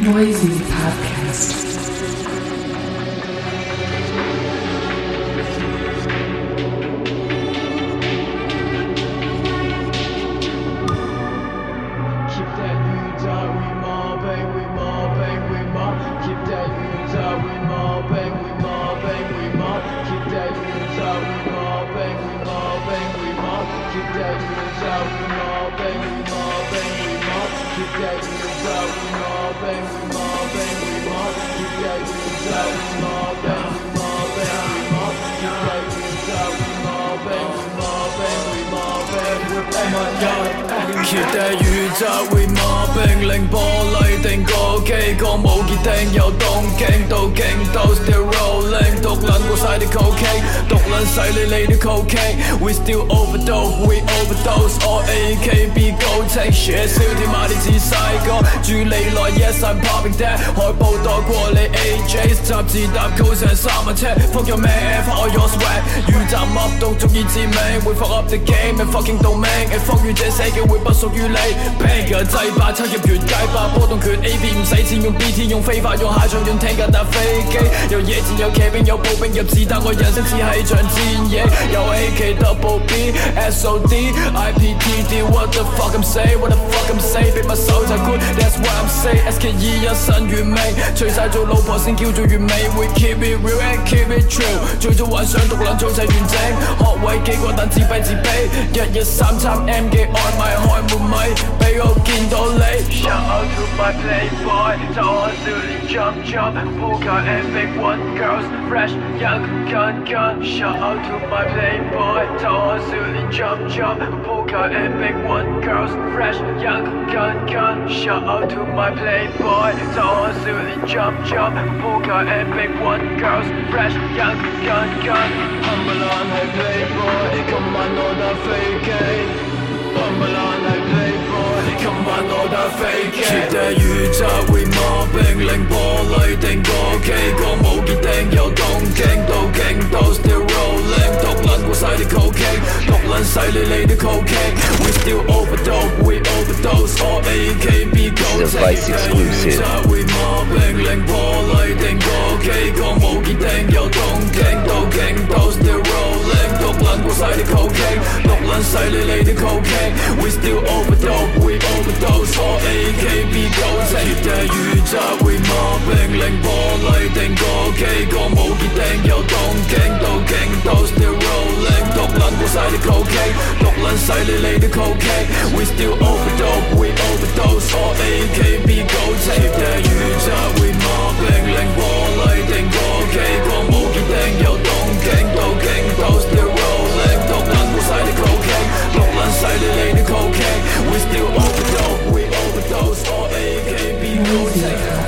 Noisy Podcast. Keep that 宇宙會磨冰，令玻璃定個機，歌舞結定由東京到京都 still rolling， 毒撚過晒啲 cocaine， 毒撚洗你啲 cocaine，we still overdose，we overdose， all AKB go take shit， 燒天馬啲似細個，住你來 yes I'm popping that， 海報多過你 AJs， 雜誌搭高成3萬尺 ，fuck your man fuck all your swag， 宇宙乜都足以致命，會 fuck up the game and fucking domain， and fuck 於這世界會不屬於你 ，Banger 制霸七入越街霸，波動拳 AB 唔使錢用 BT 用非法用下場用聽架搭飛機，有野戰有騎兵有步兵入子彈，我人生似係場戰役，有 AK double B SOD IPTD what the fuck I'm say what the fuck I'm say， 俾把手就 good that's what I'm say SKE 一身完美，除晒做老婆先叫做完美，會 keep it real and keep it true， 最早幻想獨撚做齊完整，學位幾個但自閉自卑，日日三餐 M 嘅外賣開門咪，俾我見到你。Shout out to my playboy， 就我少年 jump jump， 撲街 and big one girls fresh young gun gun。Shout out to my playboy， 就我少年 jump jump， 撲街 and big one girls fresh young gun gun。Shout out to my playboy， 就我少年 jump jump， 撲街 and big one girls fresh young gun gun。冚唪唥係 playboy， 今晚我搭飛機。冚唪唥係 playboy， 今晚我搭飛機。Keep that 宇宙會磨冰，令玻璃定個機，歌舞結定由東京到京都 still rolling， 毒撚過晒啲 cocaine， 毒撚洗你啲 cocaine，we still overdose，we overdose， all AKB go take。Keep that 宇宙會磨冰，令玻璃定個機，歌舞結定由東京到京都 still rolling， 毒撚過晒啲 cocaine， 毒撚洗你啲 cocaine。We still overdose, we overdose, all AKB go take。 Keep that 宇宙會磨冰，令玻璃定個機，歌舞結定由東京到京都 still rolling， 毒撚過晒啲 cocaine， 毒撚洗你啲 cocaine。We still overdose, we overdose, all AKB go take。 Keep that 宇宙會磨冰，令玻璃定個機，歌舞結定由東京到京都 still rolling， 毒撚過晒啲 cocaine， 毒撚洗你啲 cocaine，we still overdose, we overdose, all AKB go take。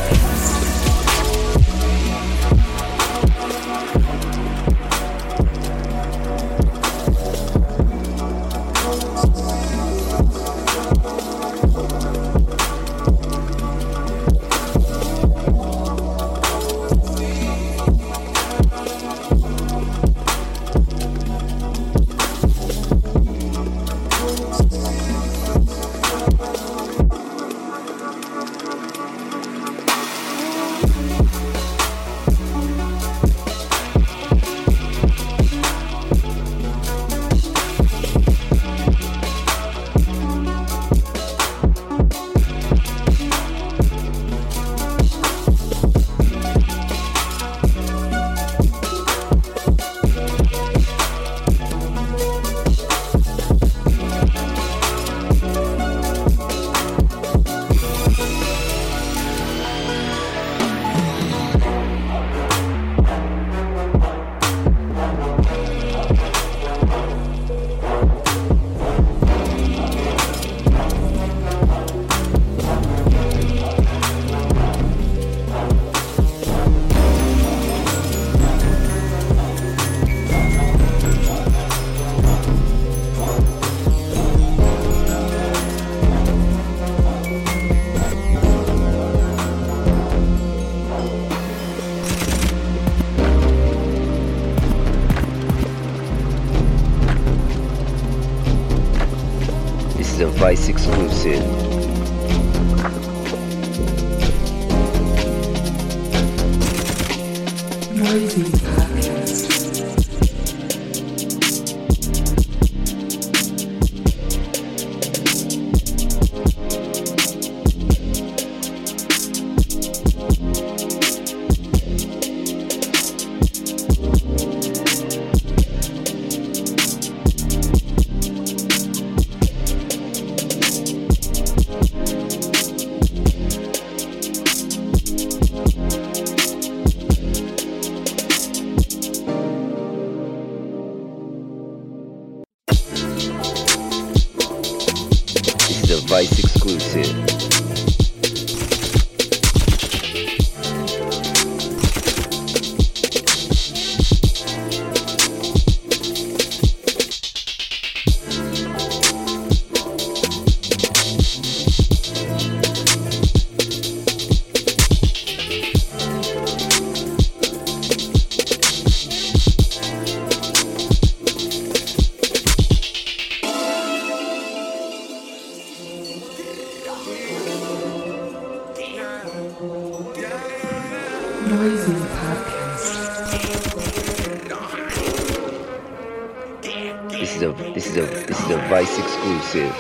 Vice exclusive. Noisy Podcast. Vice exclusive. Noisy Podcast. This is a Vice exclusive.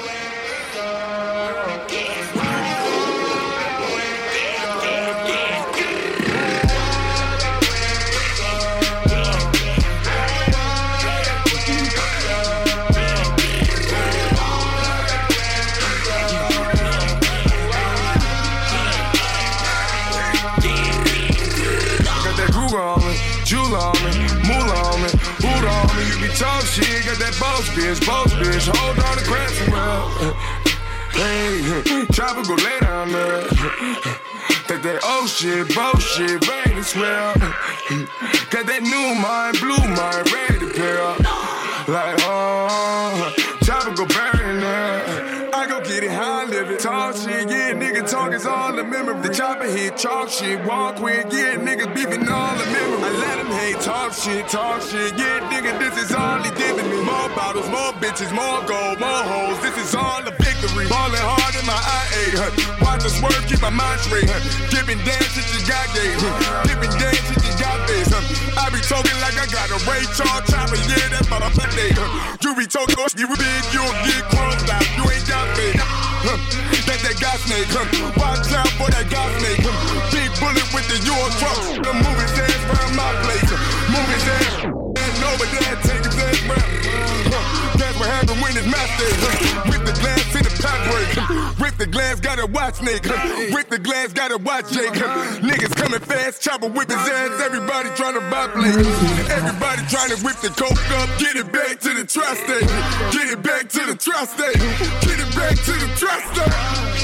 Jewel on me, moolah on me, boot on me. You be talk shit, got that boss bitch, hold on to grass and well. Hey, chopper go lay down there. That old shit, bullshit, ready to swell. Got that new mind, blue mind, ready to pair up. Like, chopper go bury in there. I go get it how I live it. Talk shit, yeah, nigga talk is all the memory. The chopper hit, talk shit, walk with, yeah, nigga beefing all the memory. I let him hate, talk shit, yeah, nigga, this is all he giving me. More bottles, more bitches, more gold, more hoes, this is all the victory. Ballin' hard in my IA, watch us work, keep my mind straight, Giving dance shit you got gay, Giving dance shit you got face, I be talking like I got a Ray Charles chopper, yeah, that's my day, You be talking, you big, you'll get crossed out, you ain't got face. That got snake, watch out for that got snake, Big bullet with the your truck, the moving dance from my place, moving dance, and over there, take his ass round. That's what happened when it's my day, with the glass in the pack break, with the glass gotta watch snake, with the glass gotta watch Jake, niggas coming fast, chopper whip his ass, everybody trying to buy plate, everybody trying to whip the coke up, get it back to the tri-state, get it back to the tri-state, get it back to the tri-state.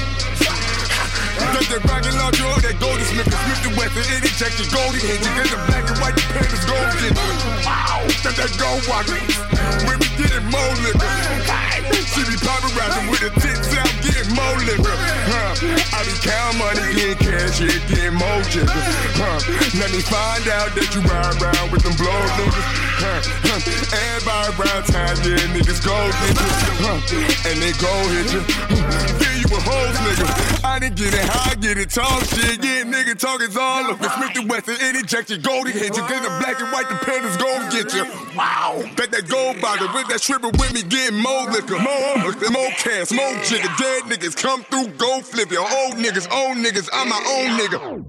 Got that rocket launcher or that golden Smith the Wesson, it injected golden engine, got the black and white, the Panthers golden. Wow, got that gold walker, when we getting more liquor. She be popperizing with her tits out, getting more liquor. I be counting money, getting cash, yeah, getting more jigger. Let me find out that you ride around with them blow niggas. Everybody around town, yeah, niggas go niggas. And they go hit you. Fill you with hoes, nigga. I didn't get it, how I get it, talk shit, yeah, nigga talk is all over. Smith & Wesson, it injected golden hit you. Then the black and white, the Panthers gon' get you. Wow, that gold bottle with that trippin' with me, getting more liquor, more cash, more jigger. Dead niggas come through, go flip your old niggas, I'm my own nigga.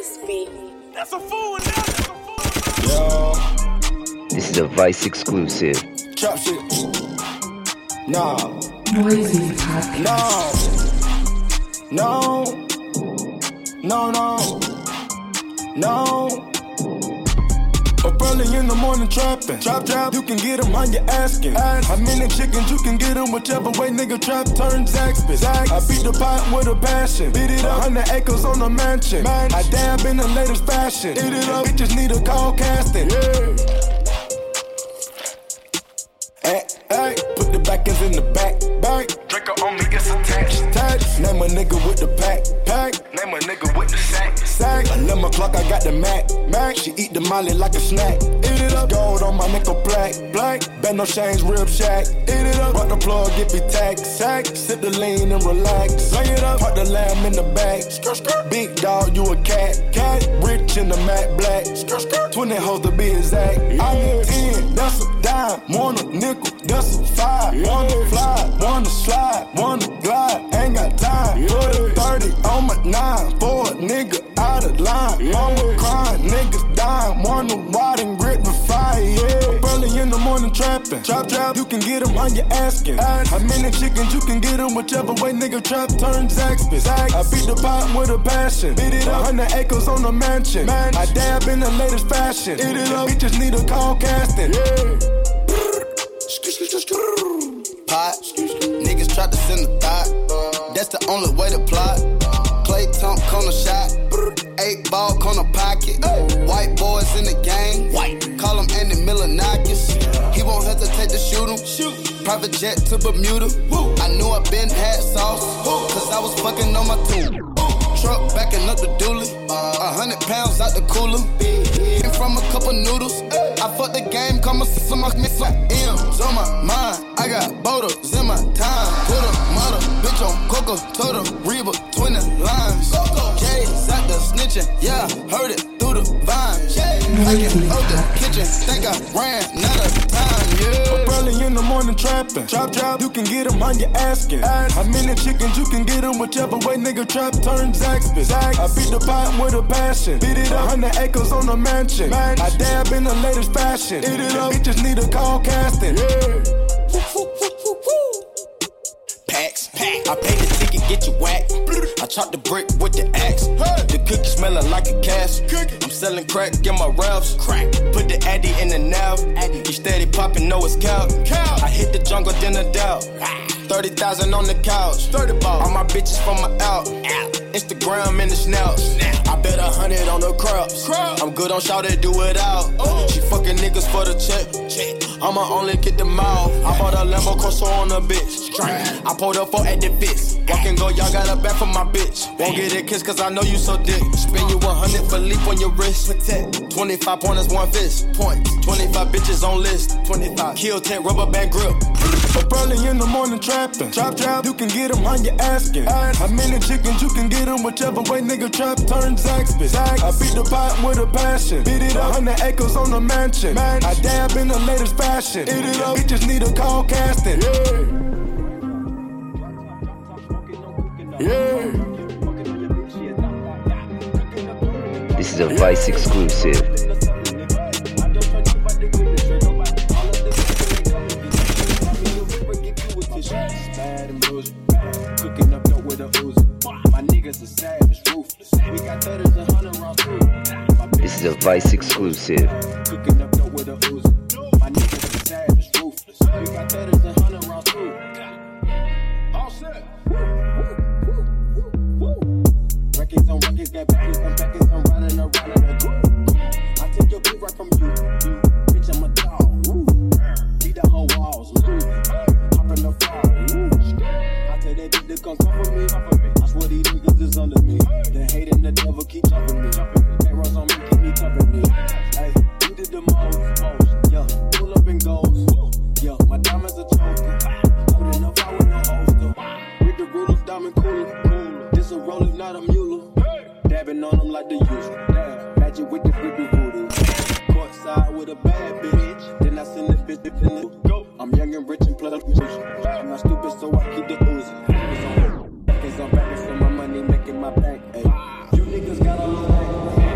this beat. That's a fool now. Yo, This is a Vice exclusive. trap shit. Nah, Noisy Podcast. no. Up early in the morning trapping. Trap, you can get them how you asking. How many chickens you can get them whichever way nigga trap turns Zaxby's. I beat the pot with a passion. Beat it up, 100 acres on a mansion. I dab in the latest fashion. Eat it up, bitches need a call casting. Hey, put the backers in the back. Drinker on me, it's attached. Name a nigga with the pack. Name a nigga with the sack. 11 o'clock, I got the Mac. She eat the molly like a snack. Eat it up, gold on my nickel black. Bet no change, rib shack. Eat it up, rock the plug, get me tax. Sip the lean and relax. Lay it up, park the lamb in the back. Big dog, you a cat. Rich in the matte black. 20 hoes to be exact. I need 10, that's a dime. Want a nickel, that's a 5. Wanna fly, wanna slide, wanna glide. Ain't got time. Put a 30 on my 9. For a nigga out of line. Mama crying, niggas dying. Wanna ride and grit the fire, yeah. Early in the morning trapping. Trap, you can get them how you asking. How many chickens you can get them whichever way nigga trap turns Zaxby's. I beat the pot with a passion. Beat it up, 100 acres on a mansion. I dab in the latest fashion. Eat it up, bitches need a call casting. Pot, niggas tried to send a thought. That's the only way to plot. Clay Tunk corner shot. 8 ball corner pocket. White boys in the game. Call him Andy Milonakis. He won't hesitate to shoot him. Private jet to Bermuda. I knew I been had sauce. Cause I was fucking on my tube. Truck backing up the dually. 100 pounds out the cooler. And from a couple noodles. I fucked the game, come and some M's on my mind. I got boulders in my time. Put a mother bitch on Coco, Toto, Reba, 20 lines. J's out the snitching, yeah, heard it through the vine. Packing out the kitchen, think I ran out of time, yeah. Up early in the morning trapping. Trap, you can get them how you asking. How many chickens you can get them whichever way nigga trap turns Zaxby's. I beat the pot with a passion. Beat it up, 100 acres on a mansion. I dab in the latest fashion. Eat it up, bitches need a call casting. Packs. I paid the ticket, get you whacked. I chopped the brick with the axe. The cookie smelling like a cash. I'm selling crack, get my raps. Put the addy in the nav. You steady popping, know it's cow. I hit the jungle, then a doubt. 30,000 on the couch. 30 ball. All my bitches from my out. Instagram in the snouts. I bet 100 on the crops. I'm good on shout it, do it out. She fucking niggas for the check. I'ma only get the mouth. I bought a Lambo Corso on a bitch. I pulled up for at the fits. Walk and go, y'all got a back for my bitch. Won't get a kiss cause I know you so dick. Spend you 100 for leap on your wrist. Protect. 25 pointers, one fist. Point. 25 bitches on list. 25. Kill 10 rubber band grip. Up early in the morning trapping. Trap, you can get them how you asking. How many chickens you can get them whichever way nigga trap turns Zaxby's. I beat the pot with a passion. Beat it up, 100 acres on a mansion. I dab in the latest fashion. Eat it up, bitches need a call casting. This is a Vice exclusive. This is a Vice exclusive. Cooking up dope with a Uzi. My niggas are savage, ruthless. We got 30s and 100 rounds through. All set. Records on records, got backers on backers. I'm riding around in a group. I take your beat right from you. Bitch, I'm a dog. Beat the whole walls. Hop in the fall. I tell that bitch to come cover me. I swear these niggas is under me. The hate and the devil keep jumping me. Cameras on me, keep me company. Hey, you did the most. Yeah, pull up and goes. Yeah, my diamonds are choker. Holding up, I with no holster. With the rulers, diamond cooler. This a roller, not a mule. Dabbing on them like the usual. Magic with the freaky voodoo. Courtside with a bad bitch. Then I send the bitch in the go. I'm young and rich and plus I'm not stupid, so I keep the Uzi. Cause I'm back for my money, making my bank. Ay. You niggas got a little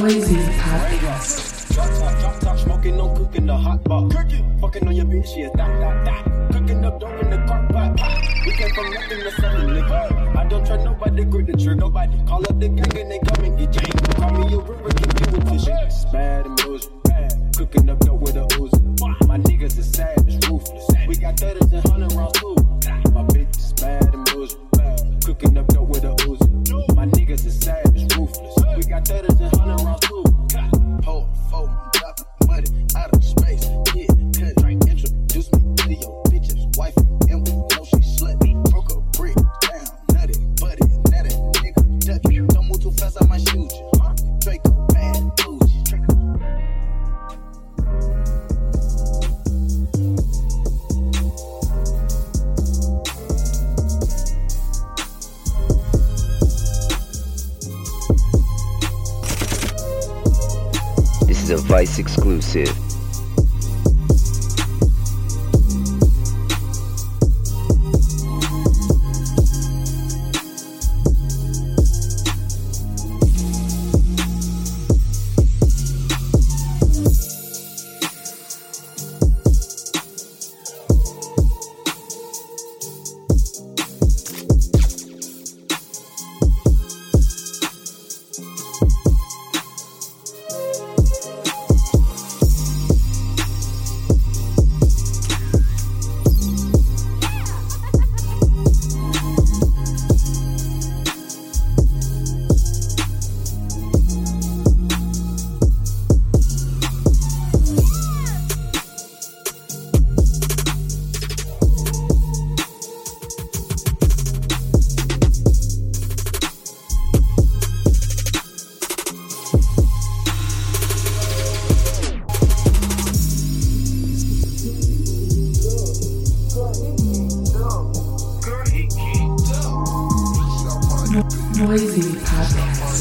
Noisy Podcast. Drop top, smoking on cooking the hot pot. Fucking on your bitch, yeah, that. Cooking up dope in the crock pot. We came from nothing to something, nigga. I don't trust nobody, grip the trigger. Nobody call up the gang and they come and get janked. Call me a river, give you a tissue. Bad and bullshit. Cooking up dope with a Uzi. My niggas is savage, ruthless. We got 30s and 100 rounds too. My bitch is bad and bullshit. Cooking up dope with a Uzi. My niggas is savage, ruthless. We got 30s and 100 rounds too. Hold, fold, drop money out of space. Yeah, cut, introduce me to your bitch's wife. And we know she slutty. Broke a brick down, nutty, buddy, natty, nigga, ducky. Don't move too fast, I might shoot you. Draco, bad, bougie. This is a Vice exclusive. Noisy Podcast.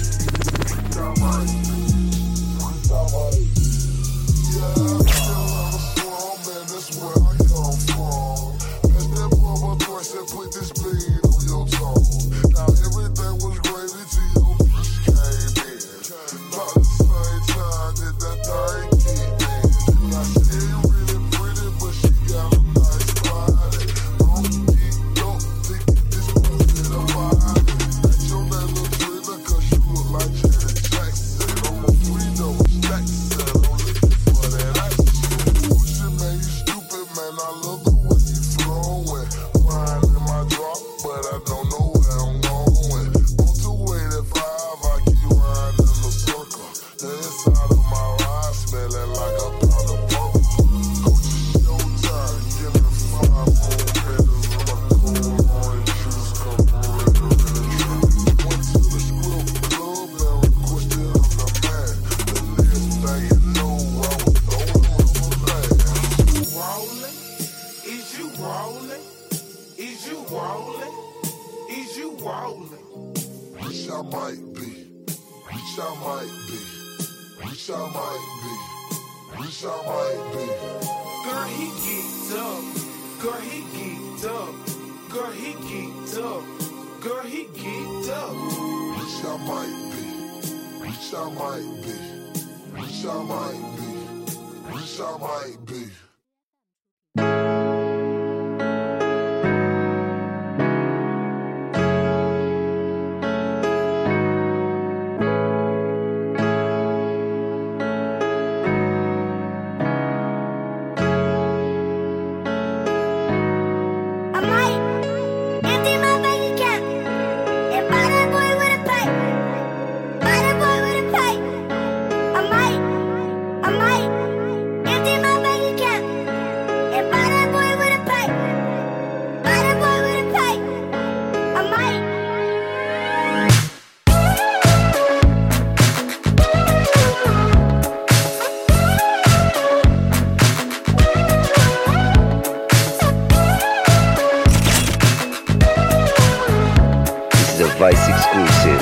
Vice exclusive.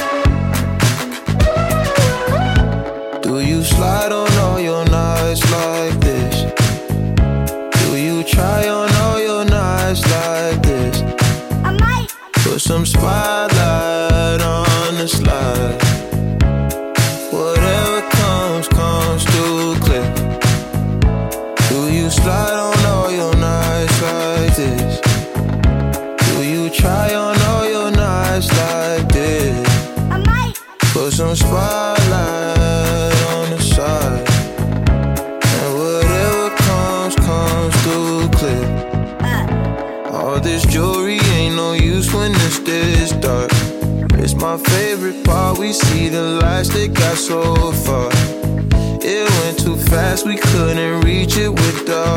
Do you slide on all your nights like this? Do you try on all your nights like this? I might put some spotlight on the slide. Whatever this jewelry ain't no use when it's this dark. It's my favorite part, we see the lights that got so far. It went too fast, we couldn't reach it with the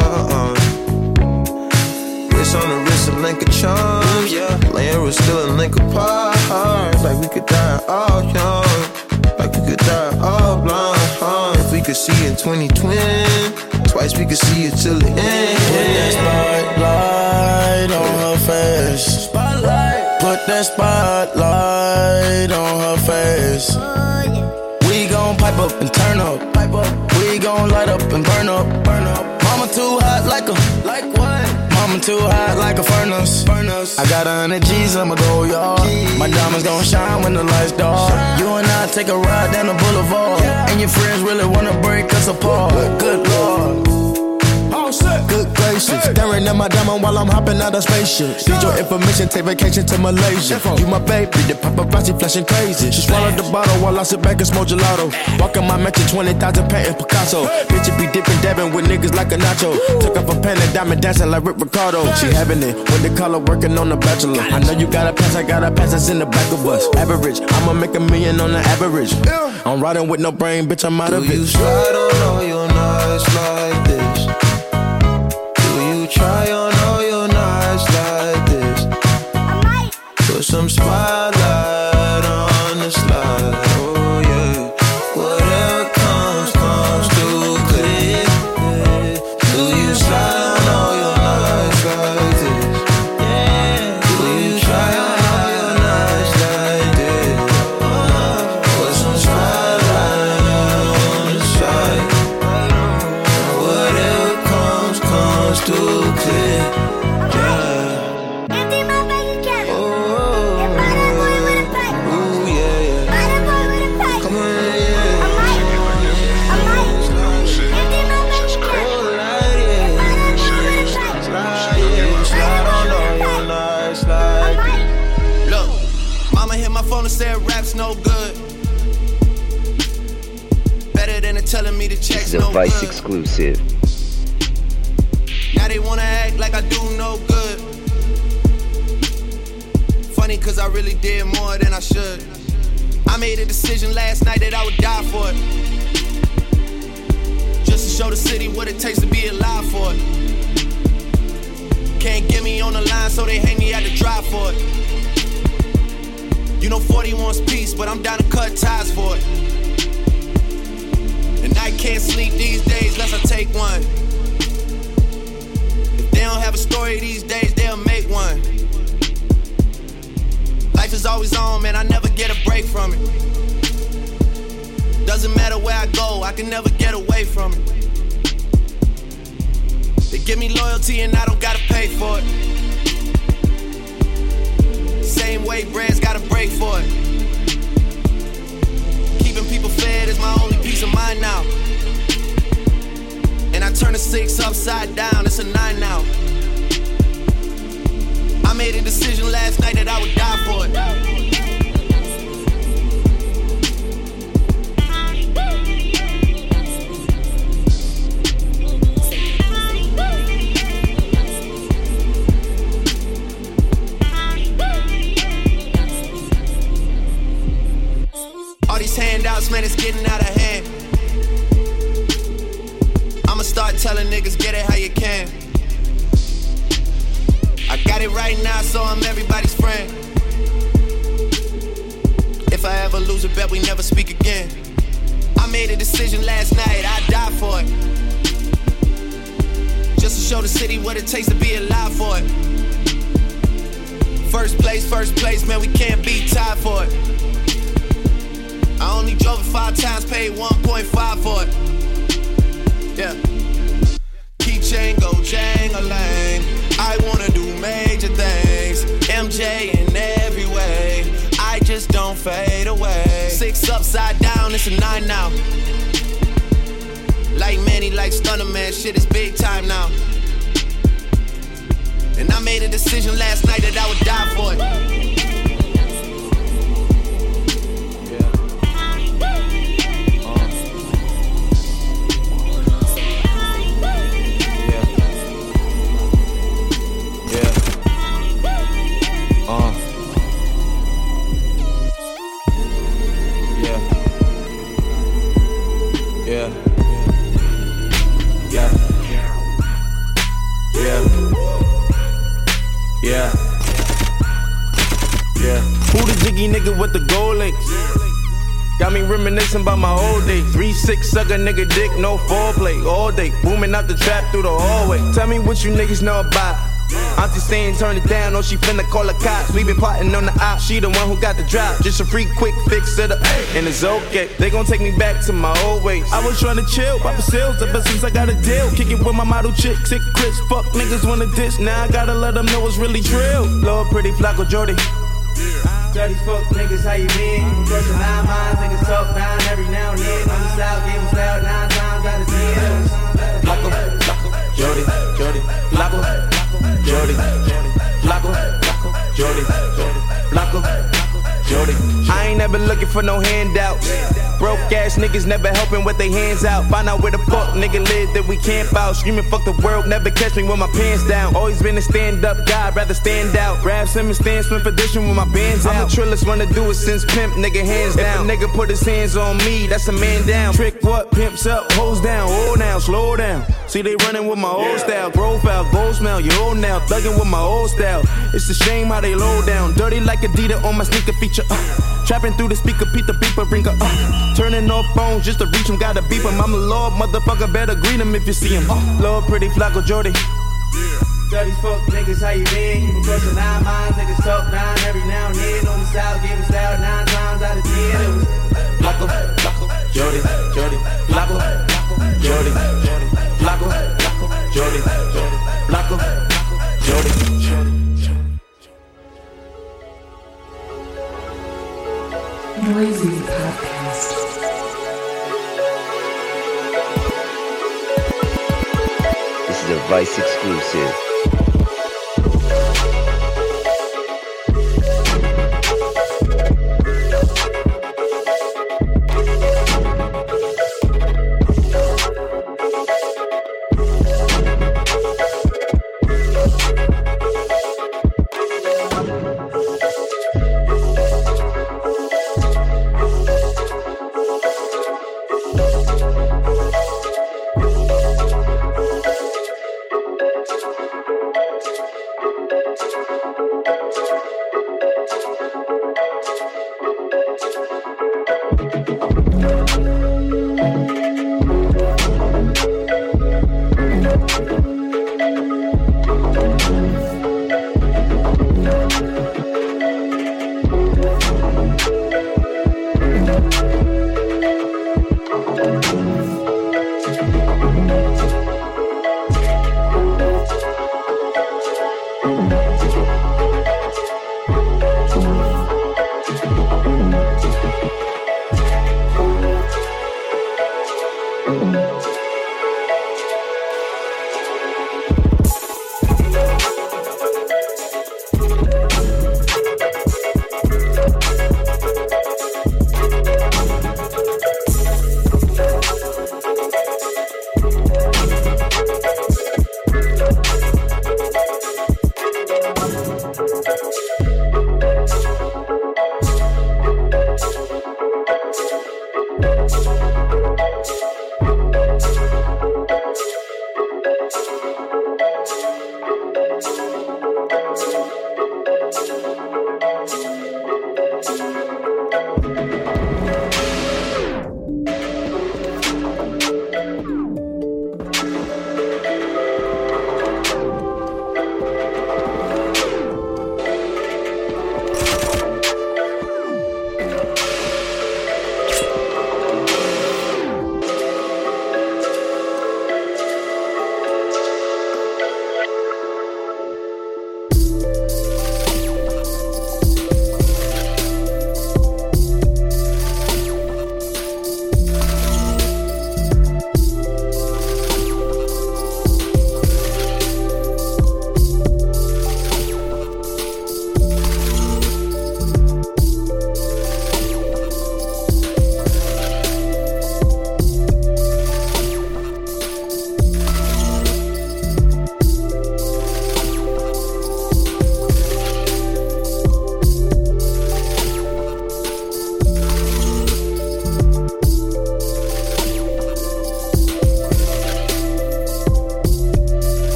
wrist on the wrist, a link of charms, yeah. Laying was still a link apart, like we could die all young, like we could die all blind. If we could see in 2020, twice we could see it till the end. Put that spotlight on her face. Spotlight. Put that spotlight on her face. We gon' pipe up and turn up. We gon' light up and burn up. Mama too hot like what? Mama too hot like a furnace. I got 100 G's, I'ma go yard. My diamonds gon' shine when the lights dark. You and I take a ride down the boulevard, and your friends really wanna break us apart. Good Lord. Good gracious, staring at my diamond while I'm hopping out of spaceship. Need your information, take vacation to Malaysia. You my baby, the paparazzi flashing crazy. She swallowed the bottle while I sit back and smoke gelato. Walking my mansion, 20,000 patent Picasso. Bitch, it be dipping, dabbing with niggas like a nacho. Took off a pen and diamond dancing like Rick Ricardo. She having it when they call her working on the Bachelor. I know you got a pass, I got a pass that's in the back of us. Average, I'ma make $1 million on the average. I'm riding with no brain, bitch, I'm out of it. Do you slide on all your nights like this? Try on all your nights like this. Put some spotlight on the slide. Oh yeah. Whatever comes too clear. Do you slide on all your nights like this? Do you try on all your nights like this? Put some spotlight on the slide. Whatever comes too clear. Empty my bank account. Oh, And buy that boy with a pack. ooh, yeah, yeah. Buy that boy with a pack. Come on, yeah. I might. Empty my bank account. Oh, like, yeah. Slide on all your nights like this. Look, mama hit my phone and said rap's no good. Better than her telling me the This check's is a no Vice good. exclusive. Now they wanna act like I do no good. Funny cause I really did more than I should. I made a decision last night that I would die for it. Just to show the city what it takes to be alive for it. Can't get me on the line so they hang me out to dry for it. You know 40 wants peace, but I'm down to cut ties for it. And I can't sleep these days unless I take one. They don't have a story these days, they'll make one. Life is always on, man, I never get a break from it. Doesn't matter where I go, I can never get away from it. They give me loyalty and I don't gotta pay for it. Same way bread's gotta break for it. Keeping people fed is my only peace of mind now. And I turn a 6 upside down, it's a 9 now. I made a decision last night that I would die for it. All these handouts, man, it's getting out of hand. I'ma start telling niggas, get it how you can. I got it right now, so I'm everybody's friend. If I ever lose a bet, we never speak again. I made a decision last night, I die for it. Just to show the city what it takes to be alive for it. First place, man, we can't be tied for it. I only drove it 5 times, paid 1.5 for it. Yeah. Keychain go jang-a-lang. I wanna do major things. MJ in every way. I just don't fade away. 6 upside down, it's a 9 now. Like Manny, like Stunner, man, shit is big time now. And I made a decision last night that I would die for it. Yeah. Yeah. Yeah. Who the jiggy nigga with the gold links? Got me reminiscing about my old days. 3-6 suck a nigga dick, no foreplay. All day, booming out the trap through the hallway. Tell me what you niggas know about. Auntie saying turn it down, or she finna call the cops. We been plotting on the op, she the one who got the drop. Just a free quick fix it up, and it's okay. They gon' take me back to my old ways. I was tryna chill, pop sales, ever since I got a deal. Kick it with my model chick, sick Chris. Fuck niggas wanna diss, now I gotta let them know it's really drill. Lord Pretty Flacco Jordy. Dirty fuck niggas, how you been? You brushing 9 minds, niggas talk 9 every now and then. On the south, game was loud 9 times out of 10. Flacco, Jordy, Flacco, Jordy, Flacco, Jordy, Flacco, Jordy. I ain't never looking for no handouts. Broke ass niggas never helping with their hands out. Find out where the fuck nigga live that we camp out. Screaming fuck the world, never catch me with my pants down. Always been a stand up guy, rather stand out. Grab some and stand swim for dishing with my bands out. I'm the trillest one to do it since pimp, nigga hands down. If a nigga put his hands on me, that's a man down. Trick what? Pimps up, hoes down. Oh now, slow down. See they running with my old style. Grove out, gold smell, you old now. Thugging with my old style. It's a shame how they low down. Dirty like Adidas on my sneaker feature. Trapping through the speaker, Pete the beeper, bring her turning off phones just to reach him, gotta beep him. I'm a lord, motherfucker, better greet him if you see him. Lord Pretty Flacco Jordy. Dirty fuck niggas, how you been? You been crossing 9 minds, niggas talk 9 every now and then. On the south, game was loud 9 times out of 10. It was Flacco, Jordy, Flacco, Jordy, Flacco, Jordy, Flacco, Jordy. Noisy Podcast. This is a Vice exclusive.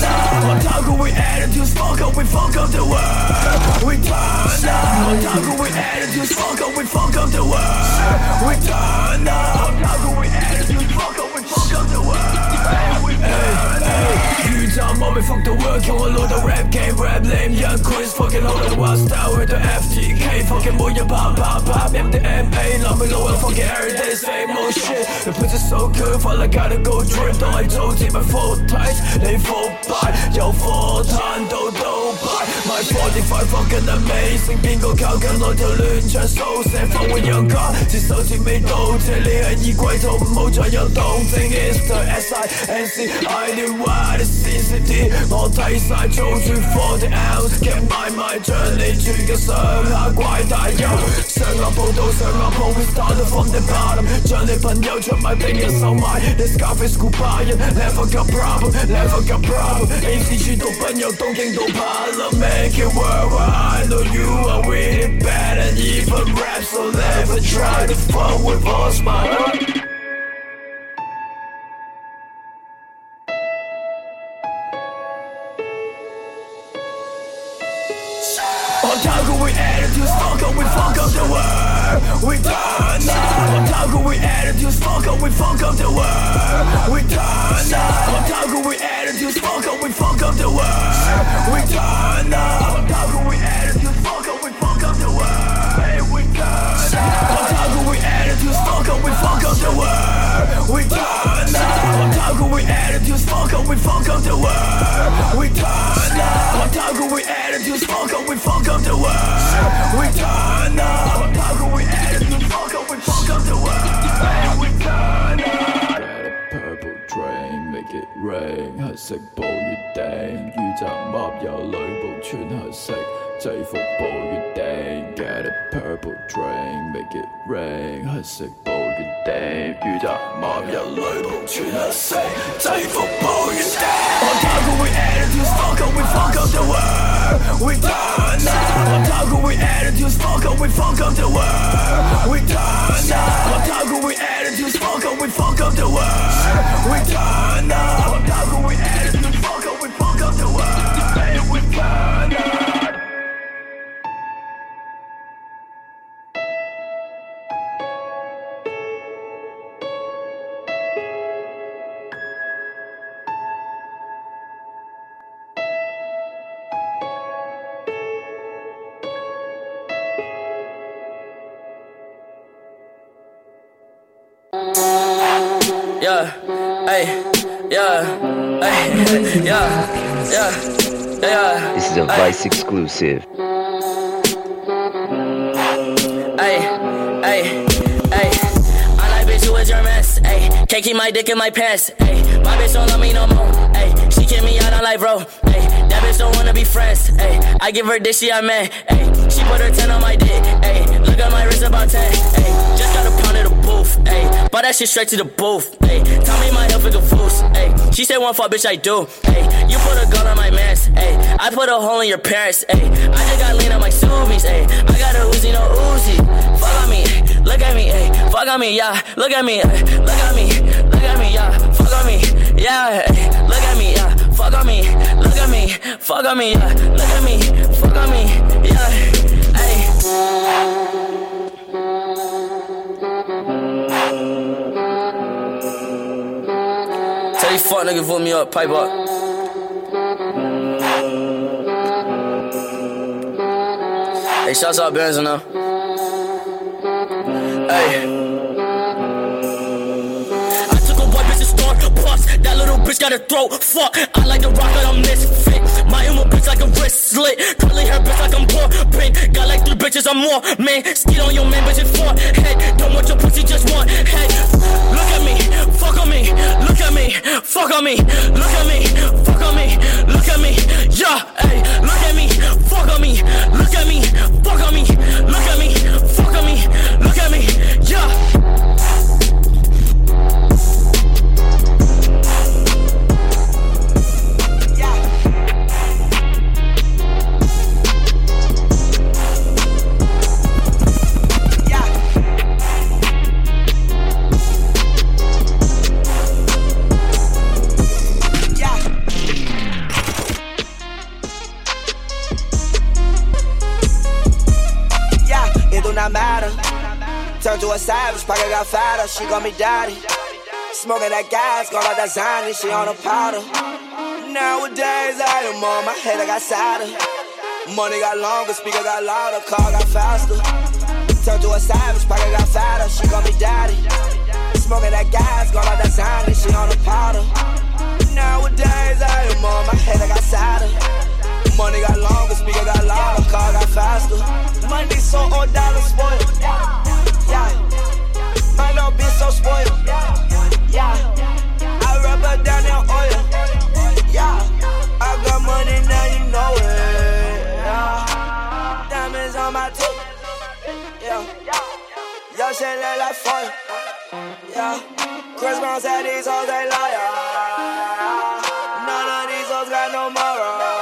up. On top with attitudes, fuck up the world. We turn up. On top with attitudes, fuck up the world. We turn up. On top with attitudes, fuck up the world. We turn up. 宇宙冇咪 fuck the world， 叫我老豆 rap game rap name young Chris fucking 老豆 wild style 去到 FTK fucking 每日啪啪 MDMA 諗起老人 fucking everyday same old shit。你配置 so good feel like gotta go drip 當係做節目 full tight， 你腐敗由火炭到杜拜。My 45 fucking amazing， 邊個靠近我條亂唱數寫放會有歌，接手節未到謝你喺衣櫃度唔好再有動靜 It's the SINC I knew what is CCD 我睇晒做住 40 ounce 嘅買賣將你住嘅上下怪大優上下報道上下鋪 We started from the bottom 將你朋友出賣俾人收買 This Scarface Cubayan Never got problem Never got problem ACG 到奔由東京到帕勒 Make it worldwide I know you are really bad and even rap So never try to fuck with us my On top with attitudes, fuck up the world. We turn up. On top with attitudes, fuck up the world. We turn up. On top with attitudes, fuck up the world. We turn up. On top with attitudes, fuck up the world. Hey, we turn up. On top with attitudes, fuck up the world. We turn up. On top with attitudes, fuck up the world. We turn up. On top with attitudes, fuck up the world. We turn up. On top with attitudes, fuck up the world. We turn up. Got a purple train, make it rain. 黑色暴雨頂，雨集鴨有呂布穿黑色制服暴雨頂。Got a purple train, make it rain. 黑色暴雨頂，雨集鴨有呂布穿黑色制服暴雨頂。On top with attitudes, fuck up the world. We turn up. On top with attitudes, fuck up the world. We turn up. On top with attitudes, fuck up the world. We turn up. On top with attitudes, fuck up the world. Hey, we turn up. Yeah, hey, yeah, hey, yeah. This is a Vice exclusive. Ay, I like bitch who is your mess. Ay, can't keep my dick in my pants. Ay, my bitch don't love me no more. Ay, she kick me out on life, bro. Ay, that bitch don't wanna be friends. Ay, I give her dick, she a man. Ay, she put her 10 on my dick. Ay, look at my wrist about 10. Ay, just got a pound of the booth. Ay, bought that shit straight to the booth. Ay, tell me my health is a foos. Ay, she said one fuck, bitch, I do. Ay, you put a gun on my mans. Ay, I put a hole in your parents. Ay, I just got lean on my Subies. Ay, I got a Uzi, no Uzi. Fuck on me, look at me, ay, fuck on me, yeah. Look at me, ay, look at me, yeah. Fuck on me, yeah. Ay, look at me, yeah. Fuck on me, look at me, fuck on me, yeah. Look at me, fuck on me, yeah. Ay. Tell these fuck niggas vote me up, pipe up. Hey, shouts out Benz now. Hey. I took a white bitch to store, plus that little bitch got a throat. Fuck, I like the rock that I'm misfit. My emo bitch like a wrist slit. Curly hair bitch like I'm poor. Pink, got like 3 bitches or more. Man, skeet on your man, bitch, it's 4. Hey, don't want your pussy, just one. Hey, look at me, fuck on me. Look at me, fuck on me. Look at me, fuck on me. Look at me, yeah. Hey, look at me, fuck on me. Look at me, fuck on me. Look at me, fuck on me. Look at me, yeah. Turned to a savage, pocket got fatter, she call me daddy. Smoking that gas, got all that Zany, she on a powder. Nowadays I am on my head, I got sadder. Money got longer, speaker got louder, car got faster. Turned to a savage, pocket got fatter, she call me daddy. Smoking that gas, got all that Zany, she on a powder. Nowadays I am on my head, I got sadder. Money got longer, speaker got louder, car got faster. Money so old, dollar spoiled. Yeah, my little bitch so spoiled. Yeah, I rub her down in oil. Yeah, I got money now, you know it. Yeah, diamonds on my tip. Yeah, your shit look like foil. Yeah, Chris Brown said these hoes they liar. None of these hoes got no moral.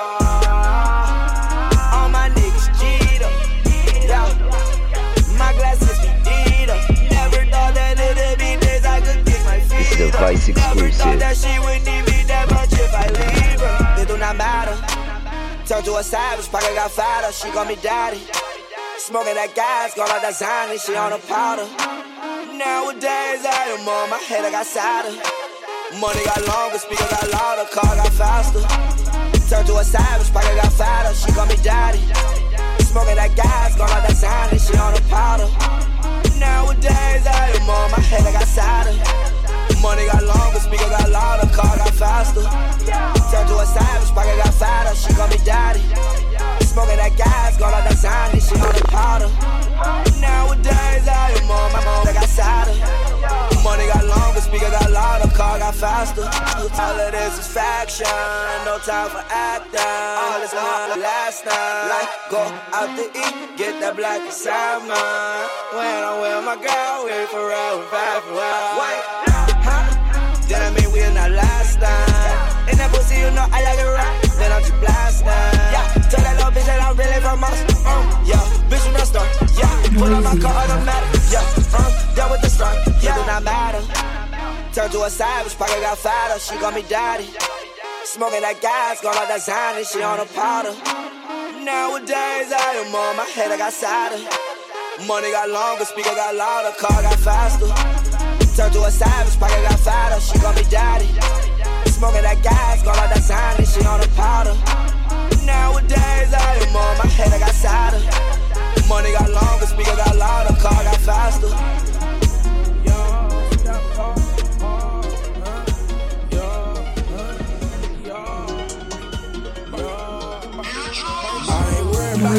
All my niggas cheat up. Yeah, my glasses be deed up. Never thought that it'd be days I could kick my feet. This is a Vice exclusive. Never thought that she would need me that much if I leave her. It do not matter. Turned to a savage, pocket got fatter, she call me daddy. Smoking that gas, got all that Zany, she on a powder. Nowadays I am on my head, I got sadder. Money got longer, speaker got louder, car got faster. Turned to a savage, pocket got fatter, she call me daddy. Smoking that gas, got all that Zany, she on a powder. Nowadays I am on my head, I got sadder. Money got longer, speaker got louder, car got faster. Turned to a savage, pocket got fatter, she call me daddy. Smoking that gas, got all that Zany, she on the powder. Nowadays I am on my own, I got sadder. Money got longer, speaker got louder, car got faster. All of this is faction, no time for acting. All this money last night, like go out to eat, get that black and salmon. When I'm with my girl, we forever, forever. Then I mean we're not last time. In that pussy, you know I like it right. Then I'm just blasting. Yeah, tell that little bitch that I'm really from us. Yeah, bitch, you not start. Yeah, pull up my car, automatic. Yeah, done with the start. Yeah, do not matter. Turned to a savage, pocket got fatter. She call me daddy. Smoking that gas, got all that Zany, she on a powder. Nowadays I am on my head, I got sadder. Money got longer, speaker got louder, car got faster. Turned to a savage, pocket got fatter, she call me daddy. Smoking that gas, got all that Zany, she on a powder. Nowadays I am on my head, I got sadder. Money got longer, speaker got louder, car got faster. I'm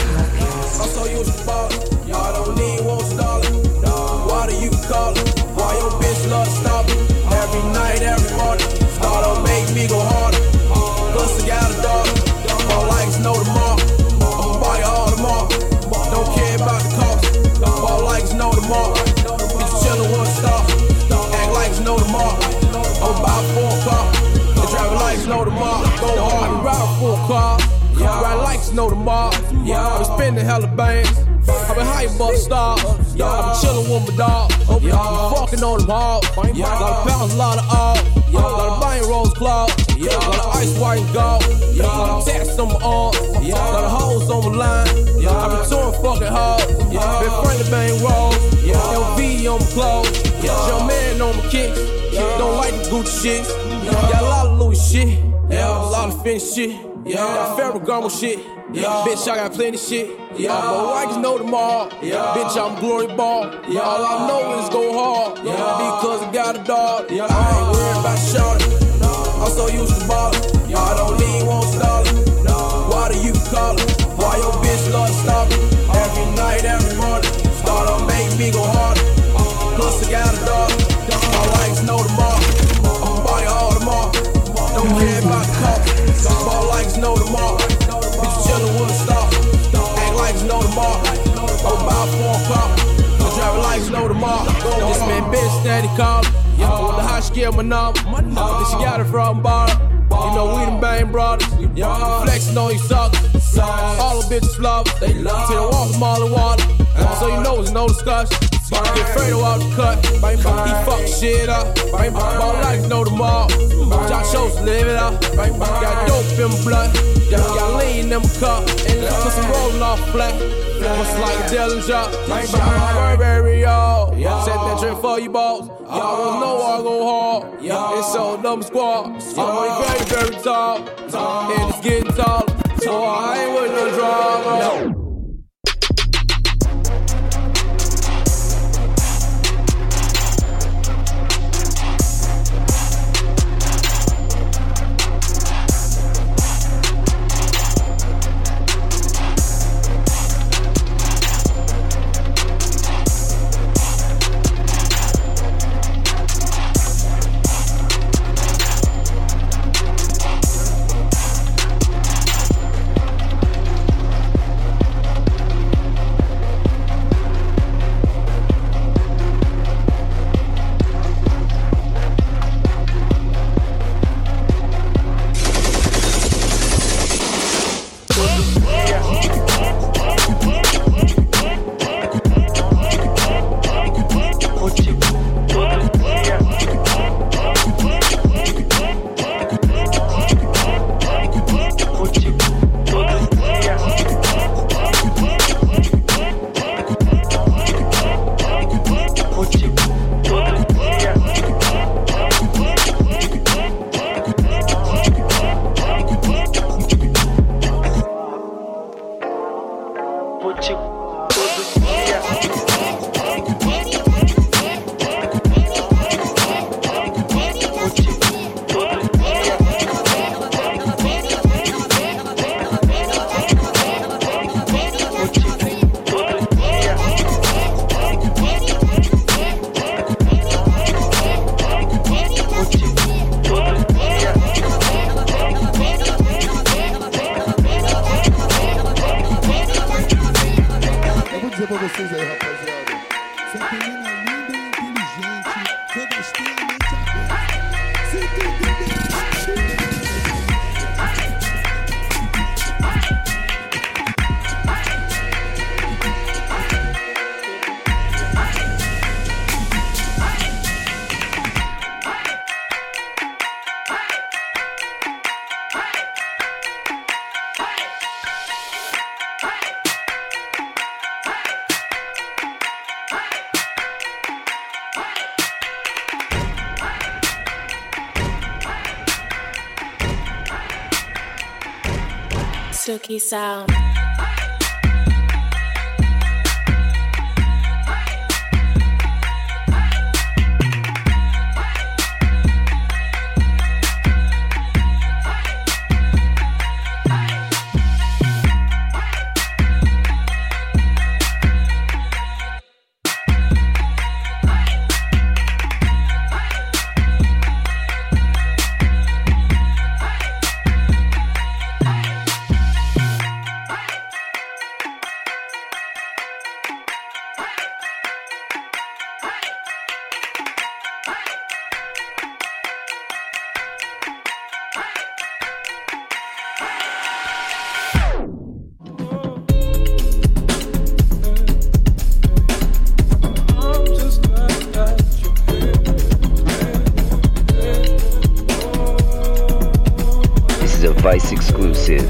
so used to ballin', y'all don't need $1. Why do you call it? Why your bitch love to stop it? Every night, every morning, start to make me go harder. Plus I got a daughter, all likes know tomorrow. I'ma buy all tomorrow, don't care about the cost. All likes know tomorrow, bitch chillin' with a star. Act like know tomorrow, I'ma buy 4 cars. The driver likes know tomorrow, go hard. I ride 4 cars. Ride likes know tomorrow. I been spending hella bands. I been high above stars. I been chillin' with my dog. I been fucking on them hard. Lot of pounds, lot of all. Lot of buying rose claws. Lot of ice white and gold. Lot of tats on my arm. Lot of hoes on my line. I been touring fucking hard. Been friendly bang rolls. LV on my clothes. Young man on my kicks. Don't like the Gucci shit. Got a lot of Louis shit. A lot of Finnish shit. Got Ferragamo shit. Bitch, I got plenty shit. But I can know tomorrow. Bitch, I'm glory ball. All I know is go hard. Because I got a dog. I ain't worried about shorty. I'm so used to ballin'. I don't need $1. Why do you call it? Why your bitch love to stop it? Every night, every morning, start to make me go harder. Plus I got a dog. All likes know tomorrow. I'ma buy all tomorrow. Don't care about the cost. All likes know tomorrow. Bitch chillin' with a star. Act like know tomorrow. I'ma buy 4 cars. The driver likes know tomorrow. This man bitch steady callin'. I wonder how she get my number. Then she got it from bar. You know we them bang brothers. Flexin' on you suckers. All the bitches love it. They love till they walk them all in water. So you know it's no discussion. Get Fredo out the cut. He fuck shit up. All life know tomorrow. Josh shows live it up. Got dope in my blood. Got lean in my car. Put some rolling off flat. What's like a Dillinger. Right behind my Burberry, y'all. Set that trip for you, boss. Y'all don't know I go hard. It's so number squad. I'm only very, very tall. And it's getting taller. So I ain't with no drama. Silky sound. Vice exclusive.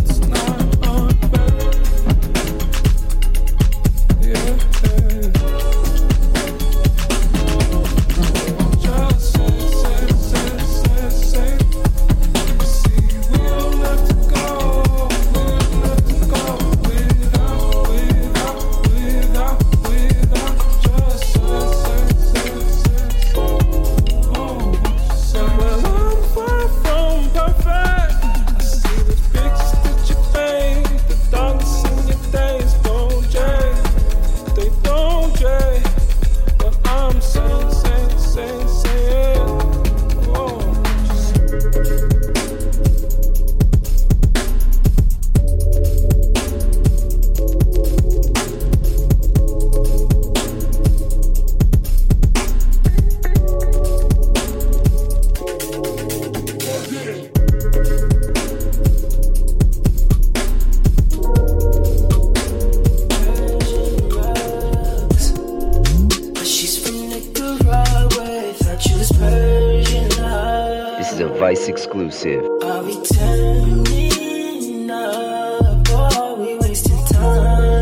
Yeah. Vice exclusive. Are we turning up or are we wasting time?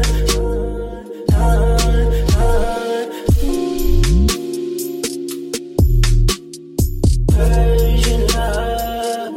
Persian love.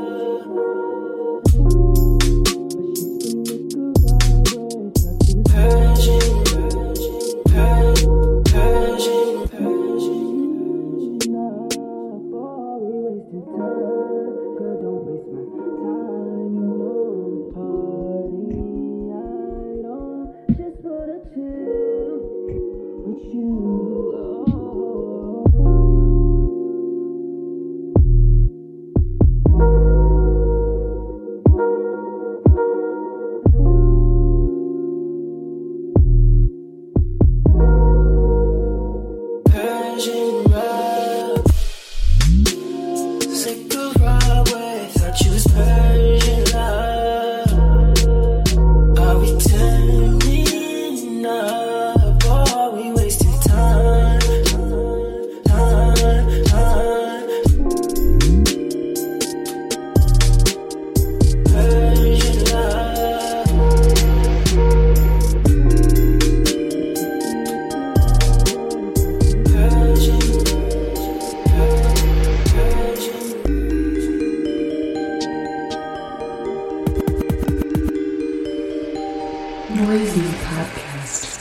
Noisy Podcast.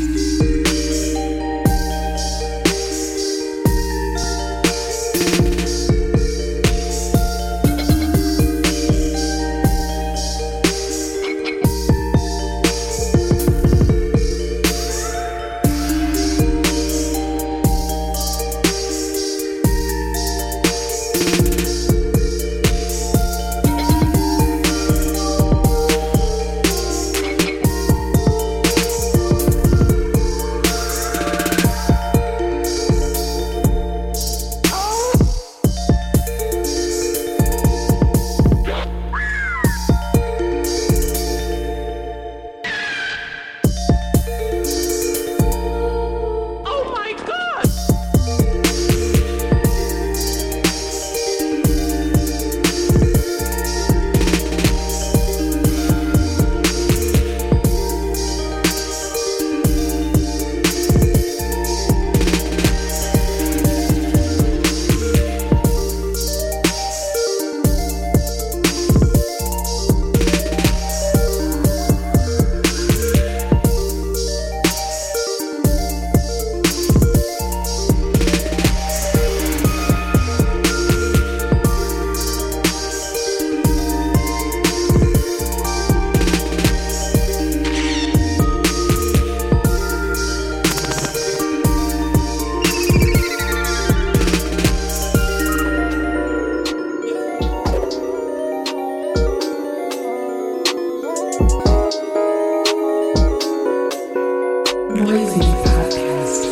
Noisy Podcast.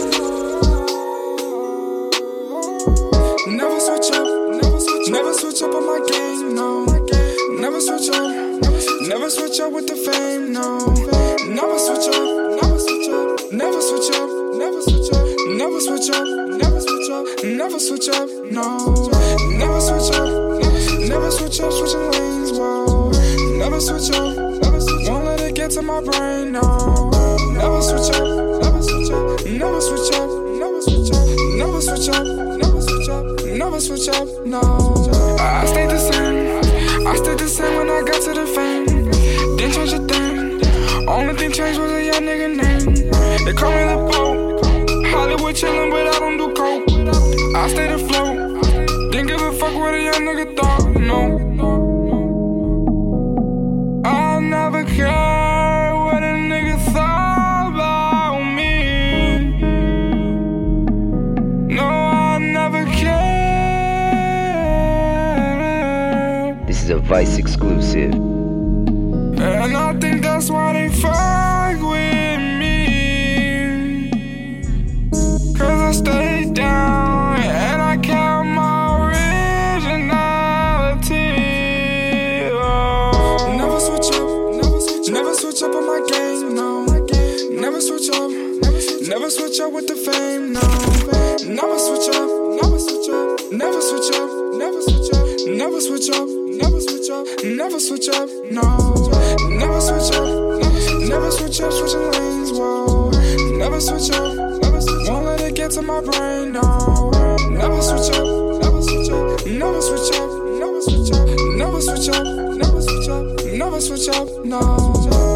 Never switch up, never switch up on my game, no. Never switch up, never switch up with the fame, no. Never switch up, never switch up, never switch up, never switch up, never switch up, never switch up, never switch up, no. Never switch up, never switch up, switching lanes, whoa. Never switch up, won't let it get to my brain, no. Never switch up, never switch up, never switch up, never switch up, never switch up, never switch up, never switch up, no. I stayed the same when I got to the fame. Didn't change a thing, only thing changed was a young nigga name. They call me the Pope, Hollywood chillin' but I don't do coke. I stayed afloat, didn't give a fuck what a young nigga thought, no. I never cared what a nigga thought about me. No, I never cared. This is a Vice exclusive. And I think that's why they fuck with me. Cause I stayed down and I kept my originality. Oh. Never switch up, never switch up on my game, no. Never switch up, never switch up with the fame, no. Never switch up, never switch up, never switch up, never switch up, switch up, never switch up, never switch up, no. Never switch up, never switch up, switching lanes, whoa. Never switch up, won't let it get to my brain, no. Never switch up, never switch up, never switch up, never switch up, never switch up, never switch up, never switch up, no.